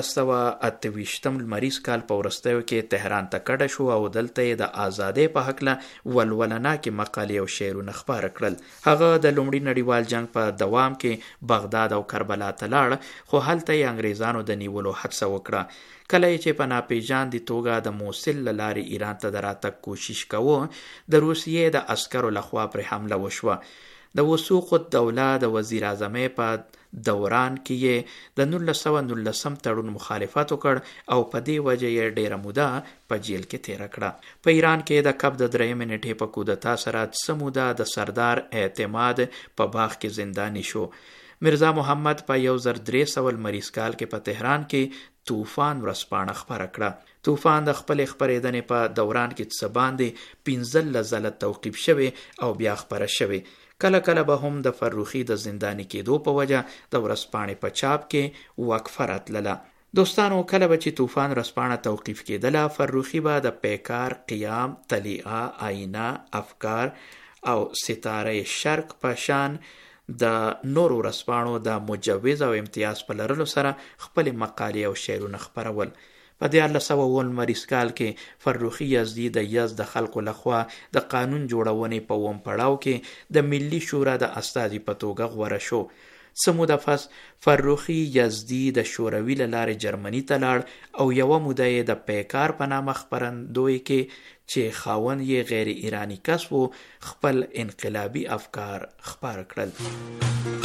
1428 لمریز کال په وروستیو کې تهران ته کډه شو او دلته یې د ازادۍ په هکله ولولناکې مقالې او شعرونه خپاره کړل. هغه د لومړي نړیوال جنگ په دوام کې بغداد او کربلا ته لاړ، خو هلته یې انګریزانو د نیولو هڅه وکړه. کله چې په ناپېژاندې توګه د موصل له لارې ایران ته د راتګ کوشش کوه، د روسیې د عسکرو لخوا پرې حمله وشوه. د وثوق الدوله د وزیر اعظمۍ په دوران کې یې د 1919 تړون مخالفت وکړ او په دې وجه یې ډیره موده په جیل کې تیره کړه. په ایران کې د کب د 3 نیټې په کودتا سره څه موده د سردار اعتماد په باغ کې زندانی شو. مرزا محمد په 1300 لمریز کال کې په تهران کې طوفان ورځپاڼه خپره کړه. طوفان د خپلې خپرېدنې په دوران کې څه باندې 15 ځله توقیف شوی او بیا خپره شوی. کله کله به هم د فرخي د زندانی کېدو په وجه د ورځپاڼې په چاپ کې وقفه راتلله. دوستانو، کله به چې طوفان ورځپاڼه توقیف کېدله، فرخي به د پیکار، قیام، طلیعه، آینه، افکار او ستاره شرق په شان د نورو ورځپاڼو د مجوز او امتیاز په لرلو سره خپلې مقالې او شعرونه خپرول. په 1400 لمریز کال کې فرخي یزدي د یزد د خلکو لخوا د قانون جوړونې په اووم پړاو کې د ملي شورا د استازي په توګه غوره شو. څه موده پس فرخي یزدي د شوروي له لارې جرمني ته لاړ او یوه موده یې د پیکار په نامه خپرندوی کې چې خاوند یې غیر ایرانی کس و خپل انقلابي افکار خپاره کړل.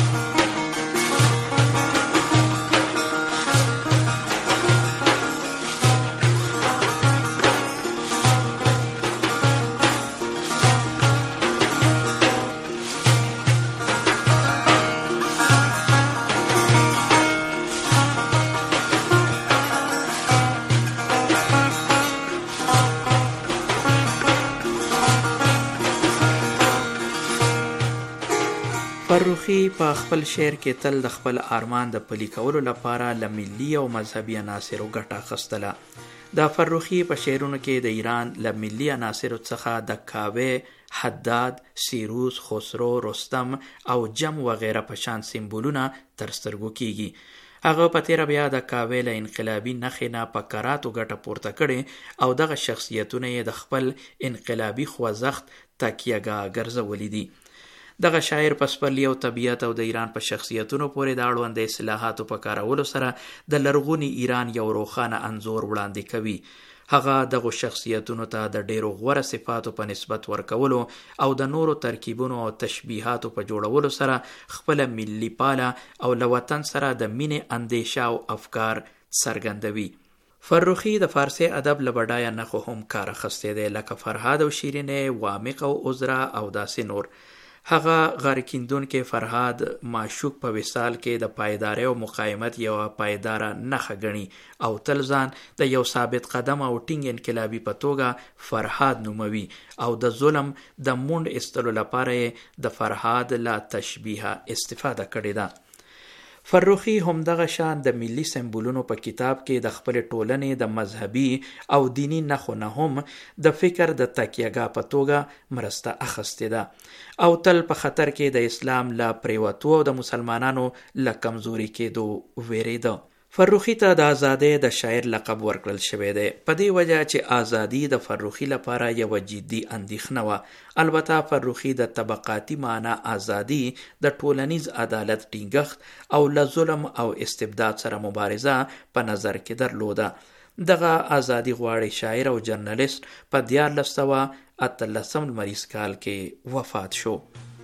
فرخي په خپل شعر کې تل د خپل ارمان د پلي کولو لپاره له ملي او مذهبي عناصرو ګټه اخیستله. د فرخي په شعرونو کې د ایران له ملي عناصرو څخه د کاوه، حداد، سیروس، خسرو، رستم او جم وغیره په شان سمبولونه تر سترګو کیږي. هغه په تیره بیا د کاوه له انقلابي نښې نه په کراتو ګټه پورته کړې او دغه شخصیتونه یې د خپل انقلابي خوځښت تکیهګاه ګرځولي دي. دغه شاعر په سپرلي او طبیعت او د ایران په شخصیتونو پورې د اړوند اصلاحاتو په کارولو سره د لرغوني ایران یو روښانه انځور وړاندې کوي. هغه دغه شخصیتونو ته د ډیرو غوره صفاتو په نسبت ورکولو او د نورو ترکیبونو او تشبیهاتو په جوړولو سره خپل ملي پاله او له وطن سره د مینې اندیشه او افکار څرګندوي. فرخي د فارسی ادب له بډایه نښو هم کار اخیستی دی، لکه فرهاد او شیرینې، وامق او عذرا او داسې نور. هغه غار کیندونکې فرهاد معشوق په وصال کې د پایدارۍ او مقاومت یوه پایداره نښه ګڼي او تل ځان د یو ثابت قدم او ټینګ انقلابي په توګه فرهاد نوموي او د ظلم د مونډ ایستلو لپاره یې د فرهاد له تشبیه استفاده کړې ده. فرخي همدغه شان د ملي سمبولونو په کتاب کې د خپل ټولنې د مذهبي او دینی نښو نه هم د فکر د تکیه‌ګاه په توګه مرسته اخیستې ده او تل په خطر کې د اسلام له پریوتو او د مسلمانانو له کمزوري کېدو ویریده. فرخي ته د ازادۍ د شاعر لقب ورکړل شوی دی په دې وجه چې ازادي د فرخي لپاره یوه جدي اندېښنه وه. البته فرخي د طبقاتي معنا ازادي د ټولنیز عدالت ټینګښت او له ظلم او استبداد سره مبارزه په نظر کې درلوده. دغه ازادي غواړي شاعر او جرنالیست په 1918 لمریز کال کې وفات شو.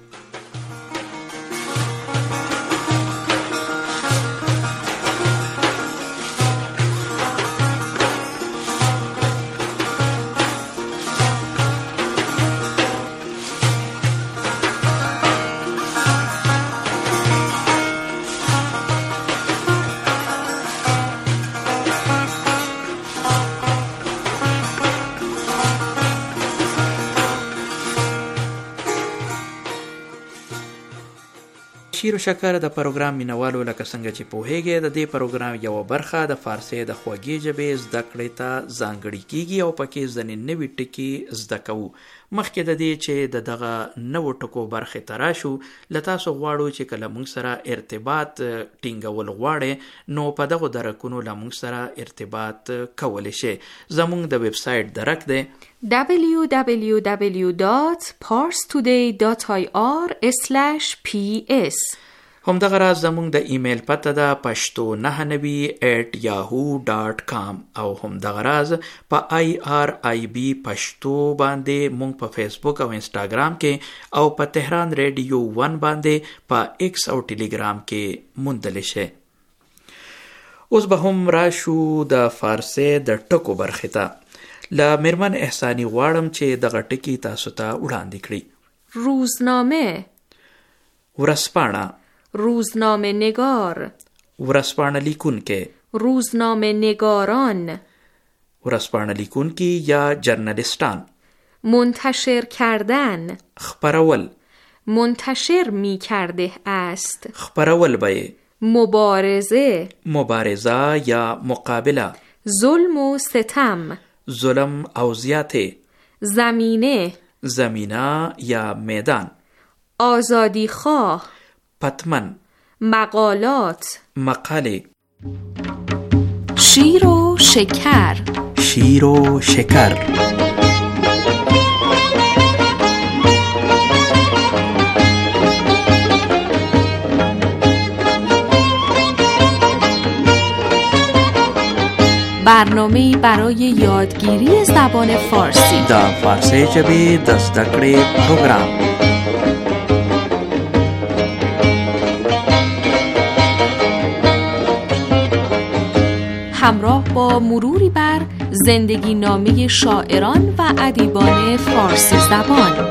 شیر و شکر د پروګرام مینوالو لکه څنګه چې پوهیږئ د دې پروګرام یوه برخه د فارسي د خوږې ژبې زده کړې ته ځانګړې کیږي او پکې ځینې نوي ټکي زده کوو. مخکې د دې چې د دغه نوو ټکو برخې ته راشو له تاسو غواړو چې کله موږ سره ارتباط ټینګول غواړئ نو په دغو درکونو له موږ سره ارتباط کولی شئ. زموږ د ویب سایټ درک دی www.parstoday.ir/ps. همدغه راز زموږ د ایمیل پته ده pashto990@yahoo.com او همدغه راز په IRIB پښتو باندې مونږ په فیسبوک او انسټاګرام کې او په تهران ریډیو 1 باندې په ایکس او ټیلیګرام کې موندل شي. اوس به هم راشو د فارسی د ټکو برخې ته. له میرمن احسانی غواړم چې دغه ټکي تاسو ته وړاندې کړي. روزنامه، ورځپاڼه، روزنامه نگار، ورځپاڼه لیکونکی، روزنامه نگاران، ورځپاڼه لیکونکي یا جرنالیستان. منتشر کردن، خپرول، منتشر می کرده است، خپرول به. مبارزه، مبارزه یا مقابله. ظلم و ستم، ظلم او زیاته. زمینه، زمینه یا میدان. آزادی خواه، پتمن. مقالات، مقاله. شیر و شکر، شیر و شکر. برنامه‌ای برای یادگیری زبان فارسی. د فارسی ژبې د زده کړې پروګرام. همراه با مروری بر زندگی نامه شاعران و ادیبان فارسی زبان.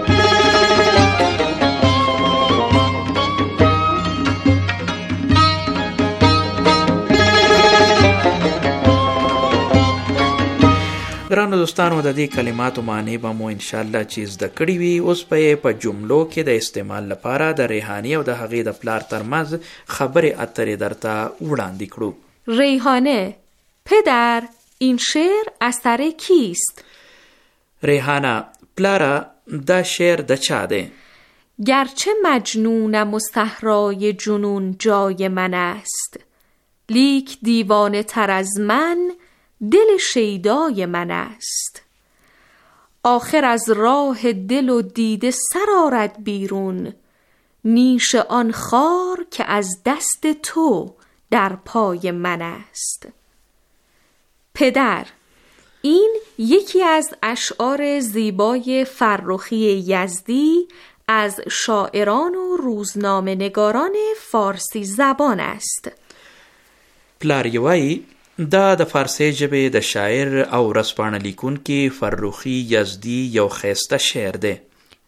ګرانو دوستانو د دې کلماتو معنی به مو انشاءالله چې زده کړي وي. اوس به په جملو کې د استعمال لپاره د ریحانې او د هغې د پلار ترمنځ خبرې اترې درته وړاندې کړو. ریحانه: پدر، این شعر اثر کیست؟ ریحانه: پلاره، دا شعر د چا دی؟ گرچه مجنونم و صحرای جنون جای من است، لیک دیوانه تر از من دل شیدای من است. آخر از راه دل و دیده سر آرد بیرون، نیش آن خار که از دست تو در پای من است. پدر: این یکی از اشعار زیبای فرخی یزدی از شاعران و روزنامه نگاران فارسی زبان است. پلار یې وایي دا د فارسی ژبې د شاعر او ورځپاڼه لیکونکي فرخی یزدی یو خیسته شعر ده.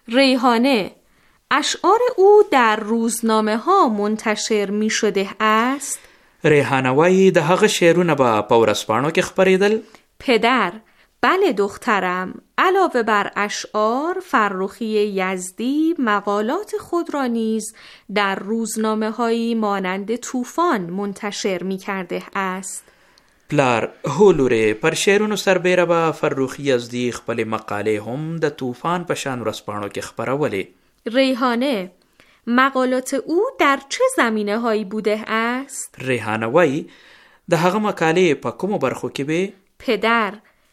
ریحانه، اشعار او در روزنامه ها منتشر می شده است؟ ریحانه وایی د هغه شعرونه به په ورځپاڼو کې خپرېدل؟ پدر: بله دخترم، علاوه بر اشعار، فرخی یزدی مقالات خود را نیز در روزنامه هایی مانند طوفان منتشر می کرده است. پلار: هو لورې، پر شعرونو سربیره به فرخی یزدی خپل مقالې هم د طوفان په شان ورځپاڼو کې خپرولې. ریحانه، مقالات او در چه زمینه هایی بوده است؟ ریحانه وایی د هغه مقالې په کومو برخو کې به؟ پدر: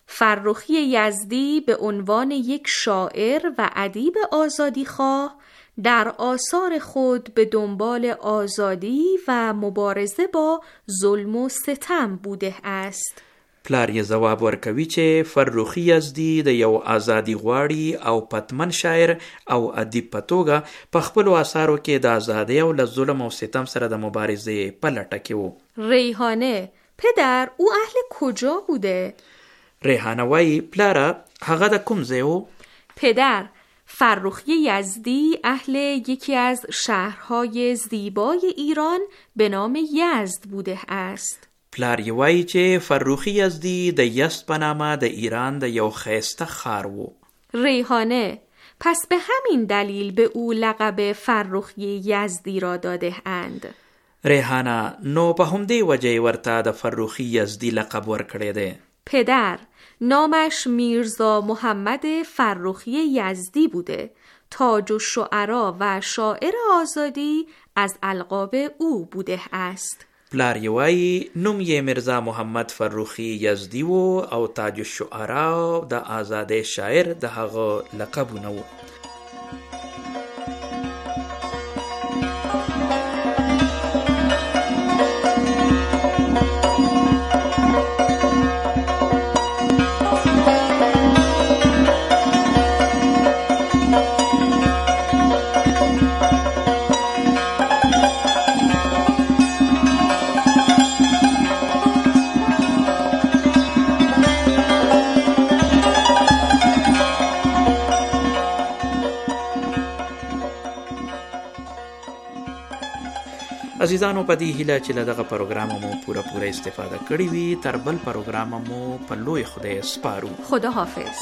فرخی یزدی به عنوان یک شاعر و ادیب آزادیخواه در آثار خود به دنبال آزادی و مبارزه با ظلم و ستم بوده است. پلار یې ځواب ورکوي چې فرخی یزدی د یو آزادی غواړي او پتمن شاعر او ادیب په توګه په خپلو آثارو کې د آزادۍ او له ظلم او ستم سره د مبارزې په لټه کې و. ریحانه: پدر، او اهل کجا بوده؟ ریحانه وایی پلاره، هغه د کوم ځای و؟ پدر: فرخی یزدی اهل یکی از شهرهای زیبای ایران به نام یزد بوده است. پلار یې وایي چې فرخی یزدی د یزد په نامه د ایران د یو ښایسته ښار و. ریحانه: پس به همین دلیل به او لقب فرخی یزدی را داده اند. ریحانه: نو په همدې وجه ورته د فرخی یزدی لقب ورکړی دی. پدر: نامش میرزا محمد فرخی یزدی بوده. تاج الشعرا و شاعر آزادی از القاب او بوده است. پلار یې وایي نوم یې میرزا محمد فرخی یزدی و او تاج الشعرا د آزادۍ شاعر د هغه لقبونه و. عزیزانو، په دې هیله چې له دغه پروګرام مو پوره استفاده کړې وي. تر بل پروګرام مو په لوی خدای سپارو. خدا حافظ.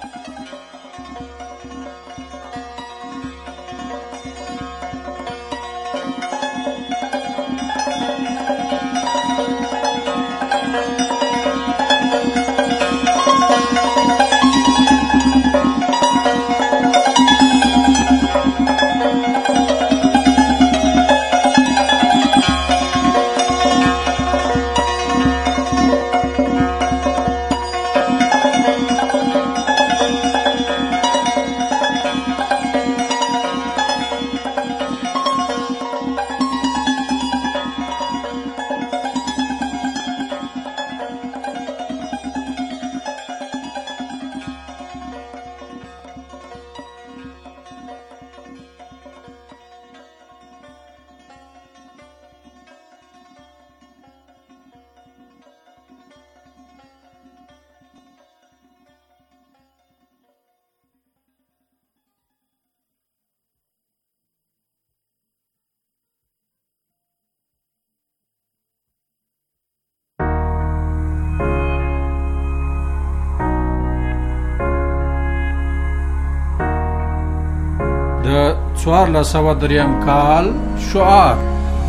د 1403 کال شعار.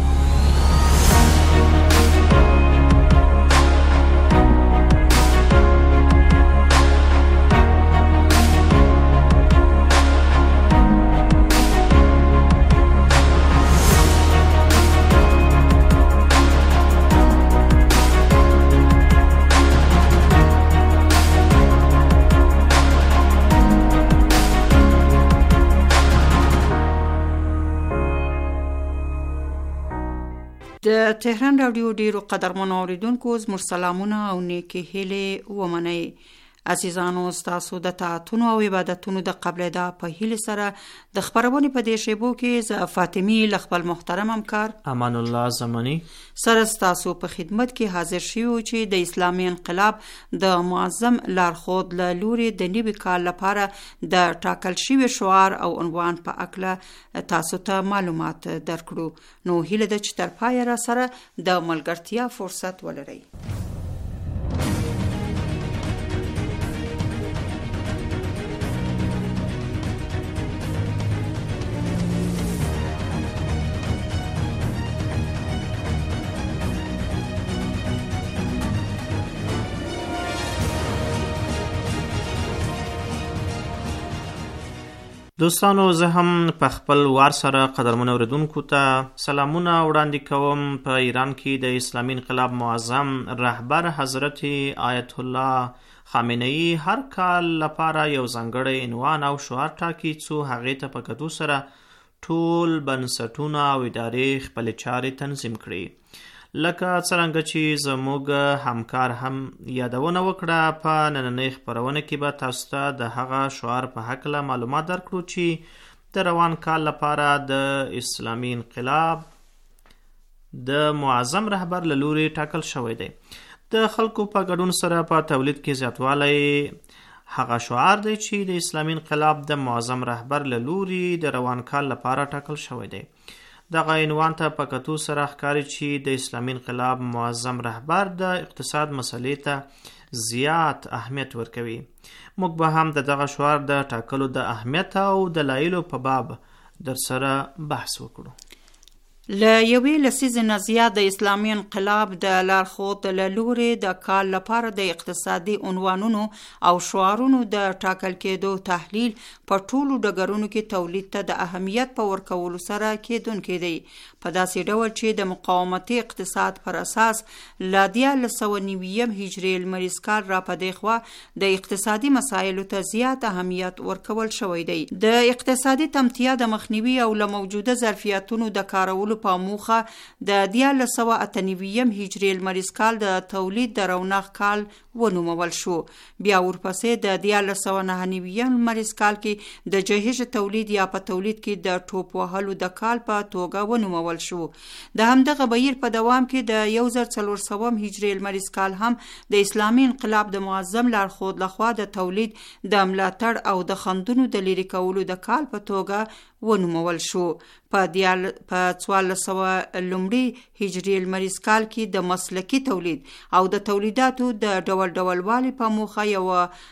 د تهران رادیو ډیرو قدرمنو اوریدونکو زموږ سلامونه او نیکی هیلې ومنئ. عزیزانو، ستاسو د طاعتونو او عبادتونو د قبلېدا په هیله سره د خبرونې په دې شیبو کې ز فاطمی ل خپل محترم همکار امان الله زمانی سره ستاسو په خدمت کې حاضر شوو چې د اسلامي انقلاب د معظم لارښود له لوري د نوي کال لپاره د ټاکل شوي شعار او عنوان په اړه تاسو ته معلومات درکړو. نو هیله ده چې تر پایه را سره د ملګرتیا فرصت ولرئ. دوستانو، زه هم په خپل وار سره قدرمنو اوریدونکو ته سلامونه وړاندې کوم. په ایران کې د اسلامي انقلاب معظم رهبر حضرت آیت الله خامنه‌ای هر کال لپاره یو ځانګړی عنوان او شعار ټاکي څو هغې ته په کتو سره ټول بنسټونه او ادارې خپلې چارې تنظیم کړي. لکه څرنګه چې زموږ همکار هم یادونه وکړه، په نننۍ خپرونه کې به تاسو ته د هغه شعار په هکله معلومات درکړو چې د روان کال لپاره د اسلامي انقلاب د معظم رهبر له لوري ټاکل شوی دی. د خلکو په ګډون سره په تولید کې زیاتوالی هغه شعار دی چې د اسلامي انقلاب د معظم رهبر له لوري د روان کال لپاره ټاکل شوی دی. دغه عنوان ته په کتو سره ښکاري چې د اسلامي انقلاب معظم رهبر د اقتصاد مسلې ته زیات اهمیت ورکوي. موږ به هم د دغه شعار د ټاکلو د اهمیت او دلایلو په باب در سره بحث وکړو. له یوې لسیزې نه زیات د اسلامي انقلاب د لارښود له لوري د کال لپاره د اقتصادي عنوانونو او شعارونو د ټاکل کېدو تحلیل په ټولو ډګرونو کې تولید ته د اهمیت په ورکولو سره کېدونکی دی، په داسې ډول چې د مقاومتي اقتصاد پر اساس له 1990 هجري لمریز کال را په دې خوا د اقتصادي مسایلو ته زیات اهمیت ورکول شوی دی. د اقتصادي تمتیا د مخنیوي او له موجوده ظرفیتونو د کارولو په موخه د 1998 هجري لمریز کال د تولید د رونق کال ونومول شو. بیا ورپسې د 1999 لمریز کال کې د جهیز تولید یا په تولید کې د ټوپ وهلو د کال په توګه ونومول شو. د همدغه بهیر په دوام کې د 1400 هجري لمریز کال هم د اسلامي انقلاب د معظم لارښود لخوا د تولید د ملاتړ او د خنډونو د لرې کولو د کال په توګه ونومول شو. په 1400 لومړي هجري لمریز کال کې د مسلکي تولید او د تولیداتو د ډول والي په موخه یو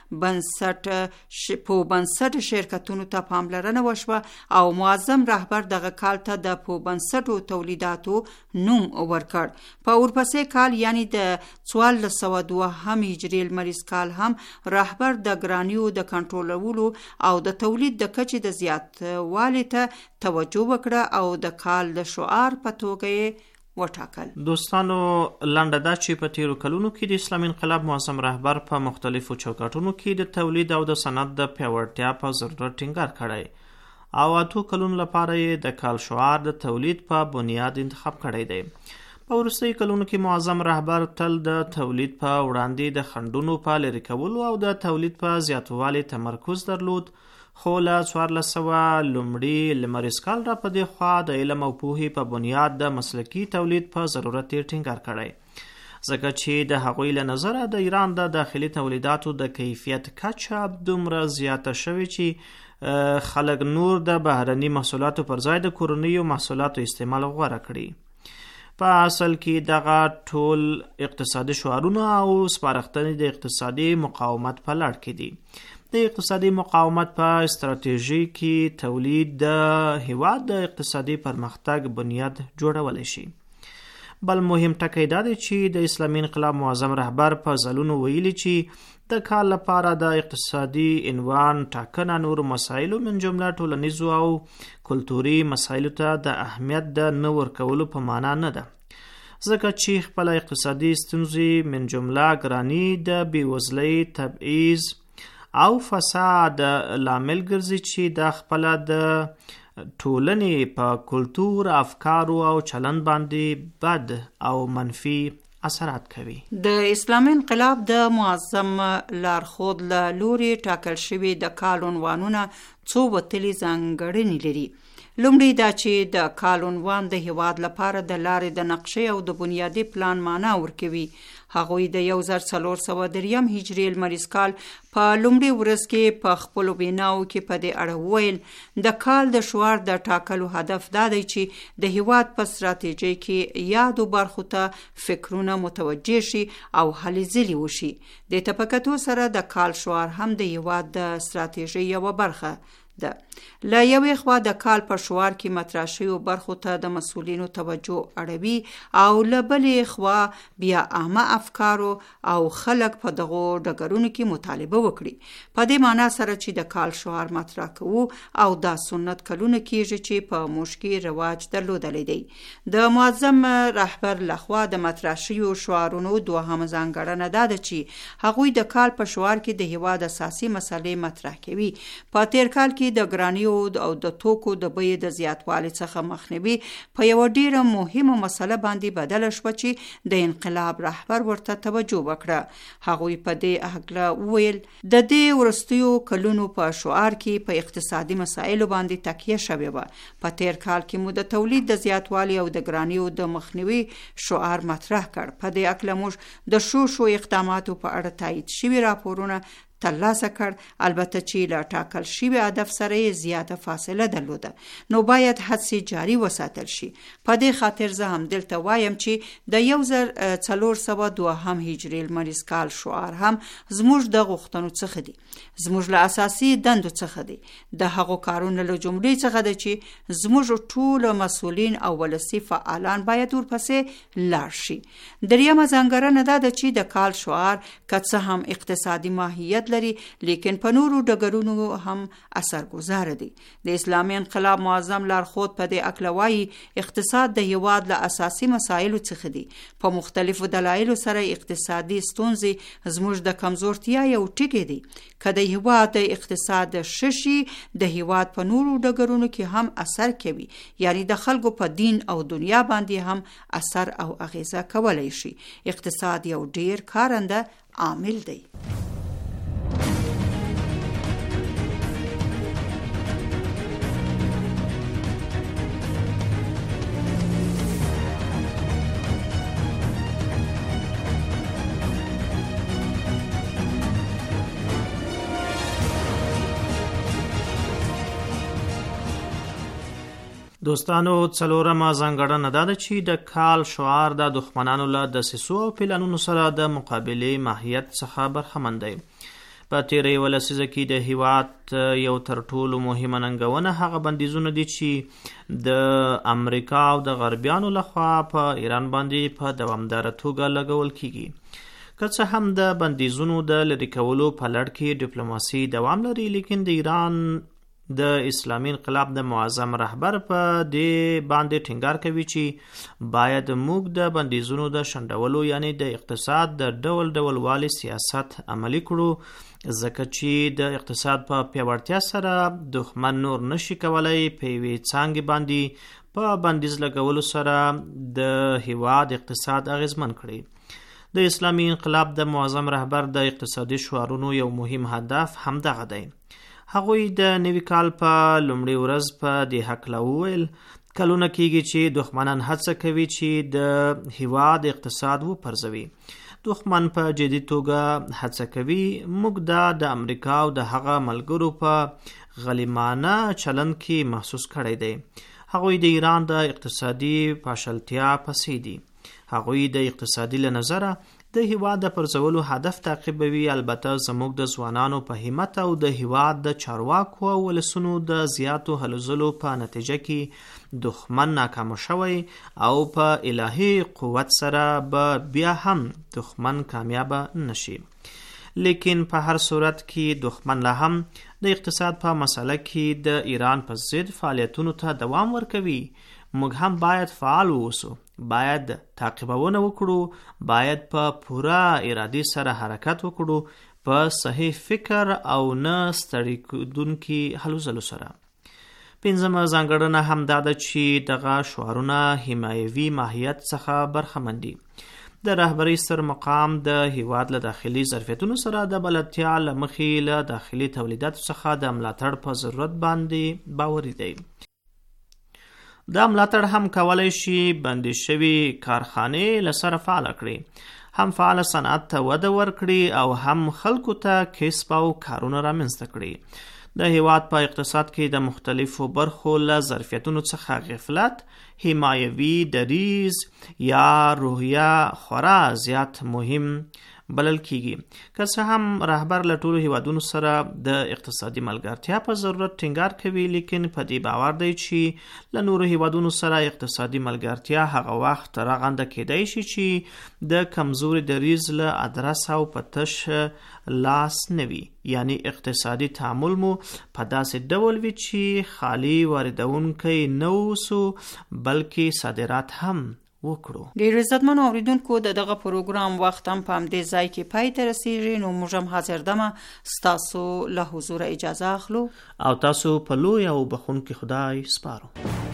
بنسټ شرکتونو ته پاملرنه وشوه او معظم رهبر دغه کال ته د بنسټو تولیداتو نوم ورکړ. په ورپسې کال یعنی د 1402 هجري لمریز کال هم رهبر د ګرانیو د کنټرولولو او د تولید د کچې د زیاتوالي ته توجه وکړه او د کال د شعار په توګه وټاکل. دوستانو، لنډه دا چې په تیرو کلونو کې د اسلامي انقلاب معظم رهبر په مختلفو چوکاټونو کې د تولید او د صنعت د پیاوړتیا په ضرورت ټینګار کړی او 8 کلونو لپاره یې د کال شعار د تولید په بنیاد انتخاب کړی دی. په وروستیو کلونو کې معظم رهبر تل د تولید په وړاندې د خنډونو په لرې کولو او د تولید په زیاتوالي تمرکز درلود، خو له 1400 لومړي لمریز کال را په دې خوا د علم او پوهې په بنیاد د مسلکي تولید په ضرورت یې ټینګار کړی، ځکه چې د هغوی له نظره د ایران د داخلي تولیداتو د کیفیت کچه دومره زیاته شوې چې خلک نور د بهرني محصولاتو پر ځای د کورنیو محصولاتو استعمال غوره کړي. په اصل کې دغه ټول اقتصادي شعارونه او سپارښتنې د اقتصادي مقاومت په لړ کې دي. د اقتصادي مقاومت په استراتیژي کې تولید د هیواد د اقتصادي پرمختګ بنیاد جوړولی شي. بل مهم ټکی دا دی چې د اسلامي انقلاب معظم رهبر په ځلونو ویلي چې د کال لپاره د اقتصادي عنوان ټاکنه نور مسایلو من جمله ټولنیزو او کلتوري مسایلو ته د اهمیت د نه ورکولو په معنا نه ده، ځکه چې خپل اقتصادي ستونزې من جمله ګرانی د بېوزلۍ، تبعیض او فساد لامل ګرځي چې د خپل د ټولنې په کلتور، افکارو او چلند باندې بد او منفي اثرات کوي. د اسلامي انقلاب د معظم لارښود له لوري ټاکل شوي د کال عنوانونه څو وتلي ځانګړنې لري. لومړی دا چې د کال عنوان د هیواد لپاره د لارې د نقشې او د بنیادي پلان معنا ورکوي. هغوی د 1403 هجري لمریز کال په لومړي ورځ کې په خپلو ویناوو کې په دې اړه وویل د کال د شعار د ټاکلو هدف دا دی چې د هیواد په ستراتیژۍ کې یادو برخو ته فکرونه متوجه شي او هلې ځلې وشي. د تفکتو سره د کال شعار هم د هیواد د ستراتیژۍ یوه برخه ده. له یوې خوا د کال په شعار کې مطرح شویو برخو ته د مسؤلینو توجه اړوي او له بلې خوا بیا عامه افکارو او خلک په دغو ډګرونو کې مطالبه وکړي. په دې معنا سره چې د کال شعار مطرح کوو او دا سنت کلونه کېږي چې په موږ کې رواج درلودلی دی. د معظم رهبر لخوا د مطرح شویو شعارونو دوهمه ځانګړنه دا ده چې هغوی د کال په شعار کې د هیواد اساسي مسلې مطرح کوي. په تیر کال کې د ګرانیو او د توکو د بیې د زیاتوالي څخه مخنیوي په یوه ډیره مهمه مسله باندې بدله شوه چې د انقلاب رهبر ورته توجه وکړه. هغوی په دې هکله وویل د دې وروستیو کلونو په شعار کې په اقتصادي مسایلو باندې تکیه شوې وه. په تیر کال کې مو د تولید د زیاتوالي او د ګرانیو د مخنیوي شعار مطرح کړ. په دې هکله موږ د شو اقداماتو په اړه تایید شوي راپورونه ترلاسه کړ، البته چې له ټاکل شوي هدف سره یې زیاته فاصله درلوده، نو باید هڅې جاري وساتل شي. په دې خاطر زه هم دلته وایم چې د 1402 هجري لمریز کال شعار هم زموږ د غوښتنو څخه دی، زموږ له اساسي دندو څخه دی. د هغو کارونو له جملې څخه ده چې زموږ ټول مسؤلین او ولسي فعالان باید ورپسې لاړ شي. دریمه ځانګړنه دا ده چې د کال شعار که څه هم اقتصادي ماهیت لري لیکن په نورو ډګرونو هم اثرګذار دي. د اسلامي انقلاب معظم لارښود په دې هکله وایي اقتصاد د هیواد له اساسي مسایلو څخه دی. په مختلفو دلایلو سره اقتصادي ستونزې زموږ د کمزورتیا یو ټکی دی. که د هیواد د اقتصاد ششي د هیواد په نورو ډګرونو کې هم اثر کوي، یعنی د خلکو په دین او دنیا باندې هم اثر او اغیزه کولی شي. اقتصاد یو ډیر کارنده عامل دی. دوستانو، څلورمه ځانګړنه دا ده چې د کال شعار د دښمنانو له دسیسو او پلانونو سره د مقابلې ماهیت څخه برخمن دی. په تیره یوه لسیزه کې د هیواد یو تر ټولو مهمه ننګونه هغه بندیزونه دي چې د امریکا او د غربیانو لخوا په ایران باندې په دوامداره توګه لګول کیږي. که څه هم د بندیزونو د لرې کولو په لړ کې ډیپلوماسي دوام لري، لیکن د ایران د اسلامي انقلاب د معظم رهبر په دې باندې ټینګار کوي چې باید موږ د بندیزونو د شنډولو یعنی د اقتصاد د ډول ډول والي سیاست عملی کړو، ځکه چې د اقتصاد په پیاوړتیا سره دښمن نور نشي کولای په یوې څانګې باندې په بندیز لګولو سره د هیواد اقتصاد اغیزمن کړي. د اسلامي انقلاب د معظم رهبر د اقتصادي شعارونو یو مهم هدف هم دغه دی. هغوی د نوي کال په لومړۍ ورځ په دې هکله وویل کلونه کېږي چې دښمنان هڅه کوي چې د هیواد اقتصاد وپرځوي. دښمن په جدي توګه هڅه کوي موږ دا د امریکا او د هغه ملګرو په غلیمانه چلند کې محسوس کړی دی. هغوی د ایران د اقتصادي پاشلتیا پسې دي. هغوی د اقتصادي له نظره د هیواد د پرځولو هدف تعقیبوي، البته زموږ د ځوانانو په همت او د هیواد د چارواکو او ولسونو د زیاتو هلو ځلو په نتیجه کې دښمن ناکام شوی او په الهي قوت سره به بیا هم دښمن کامیابه نشي. لیکن په هر صورت کې دښمن لا هم د اقتصاد په مسله کې د ایران په ضد فعالیتونو ته دوام ورکوي. موږ هم باید فعال ووسو، باید تعقیبونه وکړو، باید په پوره ارادي سره حرکت وکړو، په صحیح فکر او نه ستړي کېدونکي هلو ځلو سره. پنځمه ځانګړنه هم دا ده چې دغه شعارونه حمایوي ماهیت څخه برخمن دي. د رهبری سر مقام د هیواد له داخلي ظرفیتونو سره د بلدتیا له مخې له داخلي تولیداتو څخه د ملاتړ په ضرورت باندې باوري دی. دا ملاتړ هم کولای شي بندي شوي کارخانې له سره فعال کړي، هم فعال صنعت ته وده ورکړي او هم خلکو ته کسب او کارونه رامنځته کړي. د هیواد په اقتصاد کې د مختلفو برخو له ظرفیتونو څخه غفلت، حمایوي دریز یا روحیه خورا زیات مهم بلل کیږي. که څه هم رهبر له ټولو هیوادونو سره د اقتصادي ملګرتیا په ضرورت ټینګار کوي، لیکن په دې باور دی چې له نورو هیوادونو سره اقتصادي ملګرتیا هغه وخت رغنده کېدای شي چې د کمزوري دریز له ادرس او پتش لاس نوي، یعنی اقتصادي تعامل مو په داسې ډول وي چې خالی واردونکي نه اوسو بلکې صادرات هم وکړو. ډیر عزتمنو اوریدونکو، دغه پروګرام وخت هم په همدې ځای کې پای ته رسیږي. نو موږ هم حاضر دمه ستاسو له حضور اجازه اخلو او تاسو په لوی او بخونکي خدای سپارو.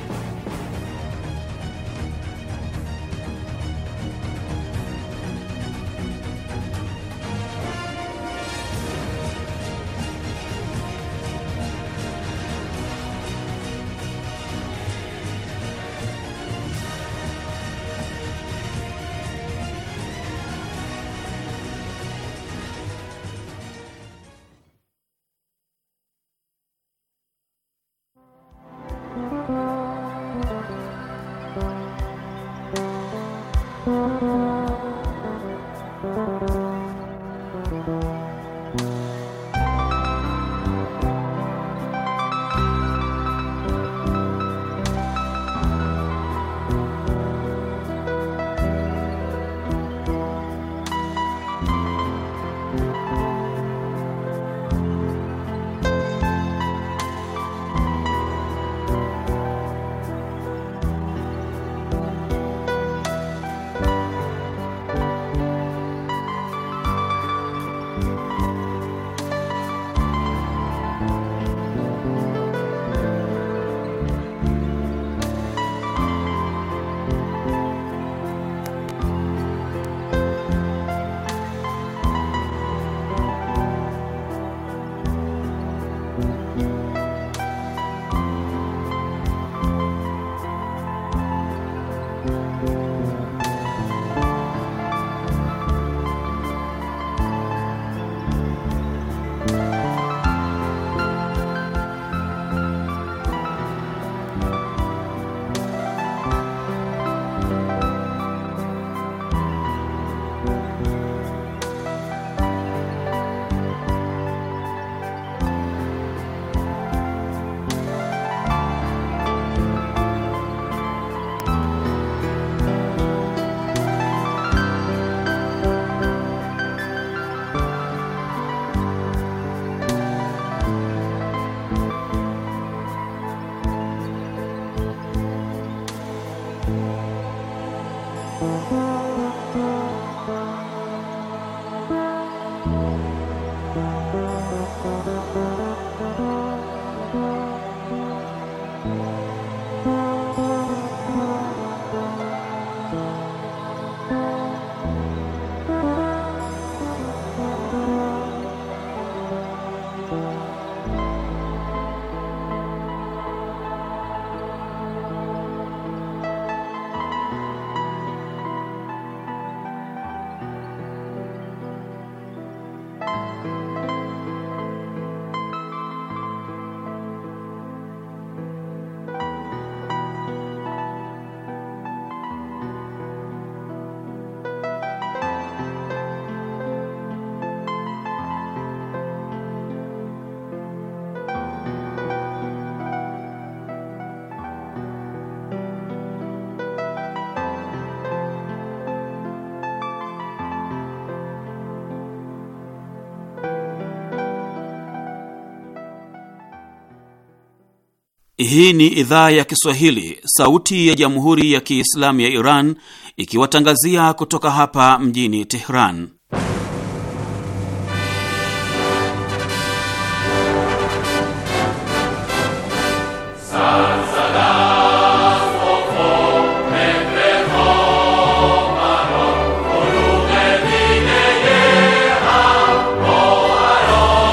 Hii ni idhaa ya Kiswahili, sauti ya Jamhuri ya Kiislamu ya Iran, ikiwatangazia kutoka hapa mjini Tehran.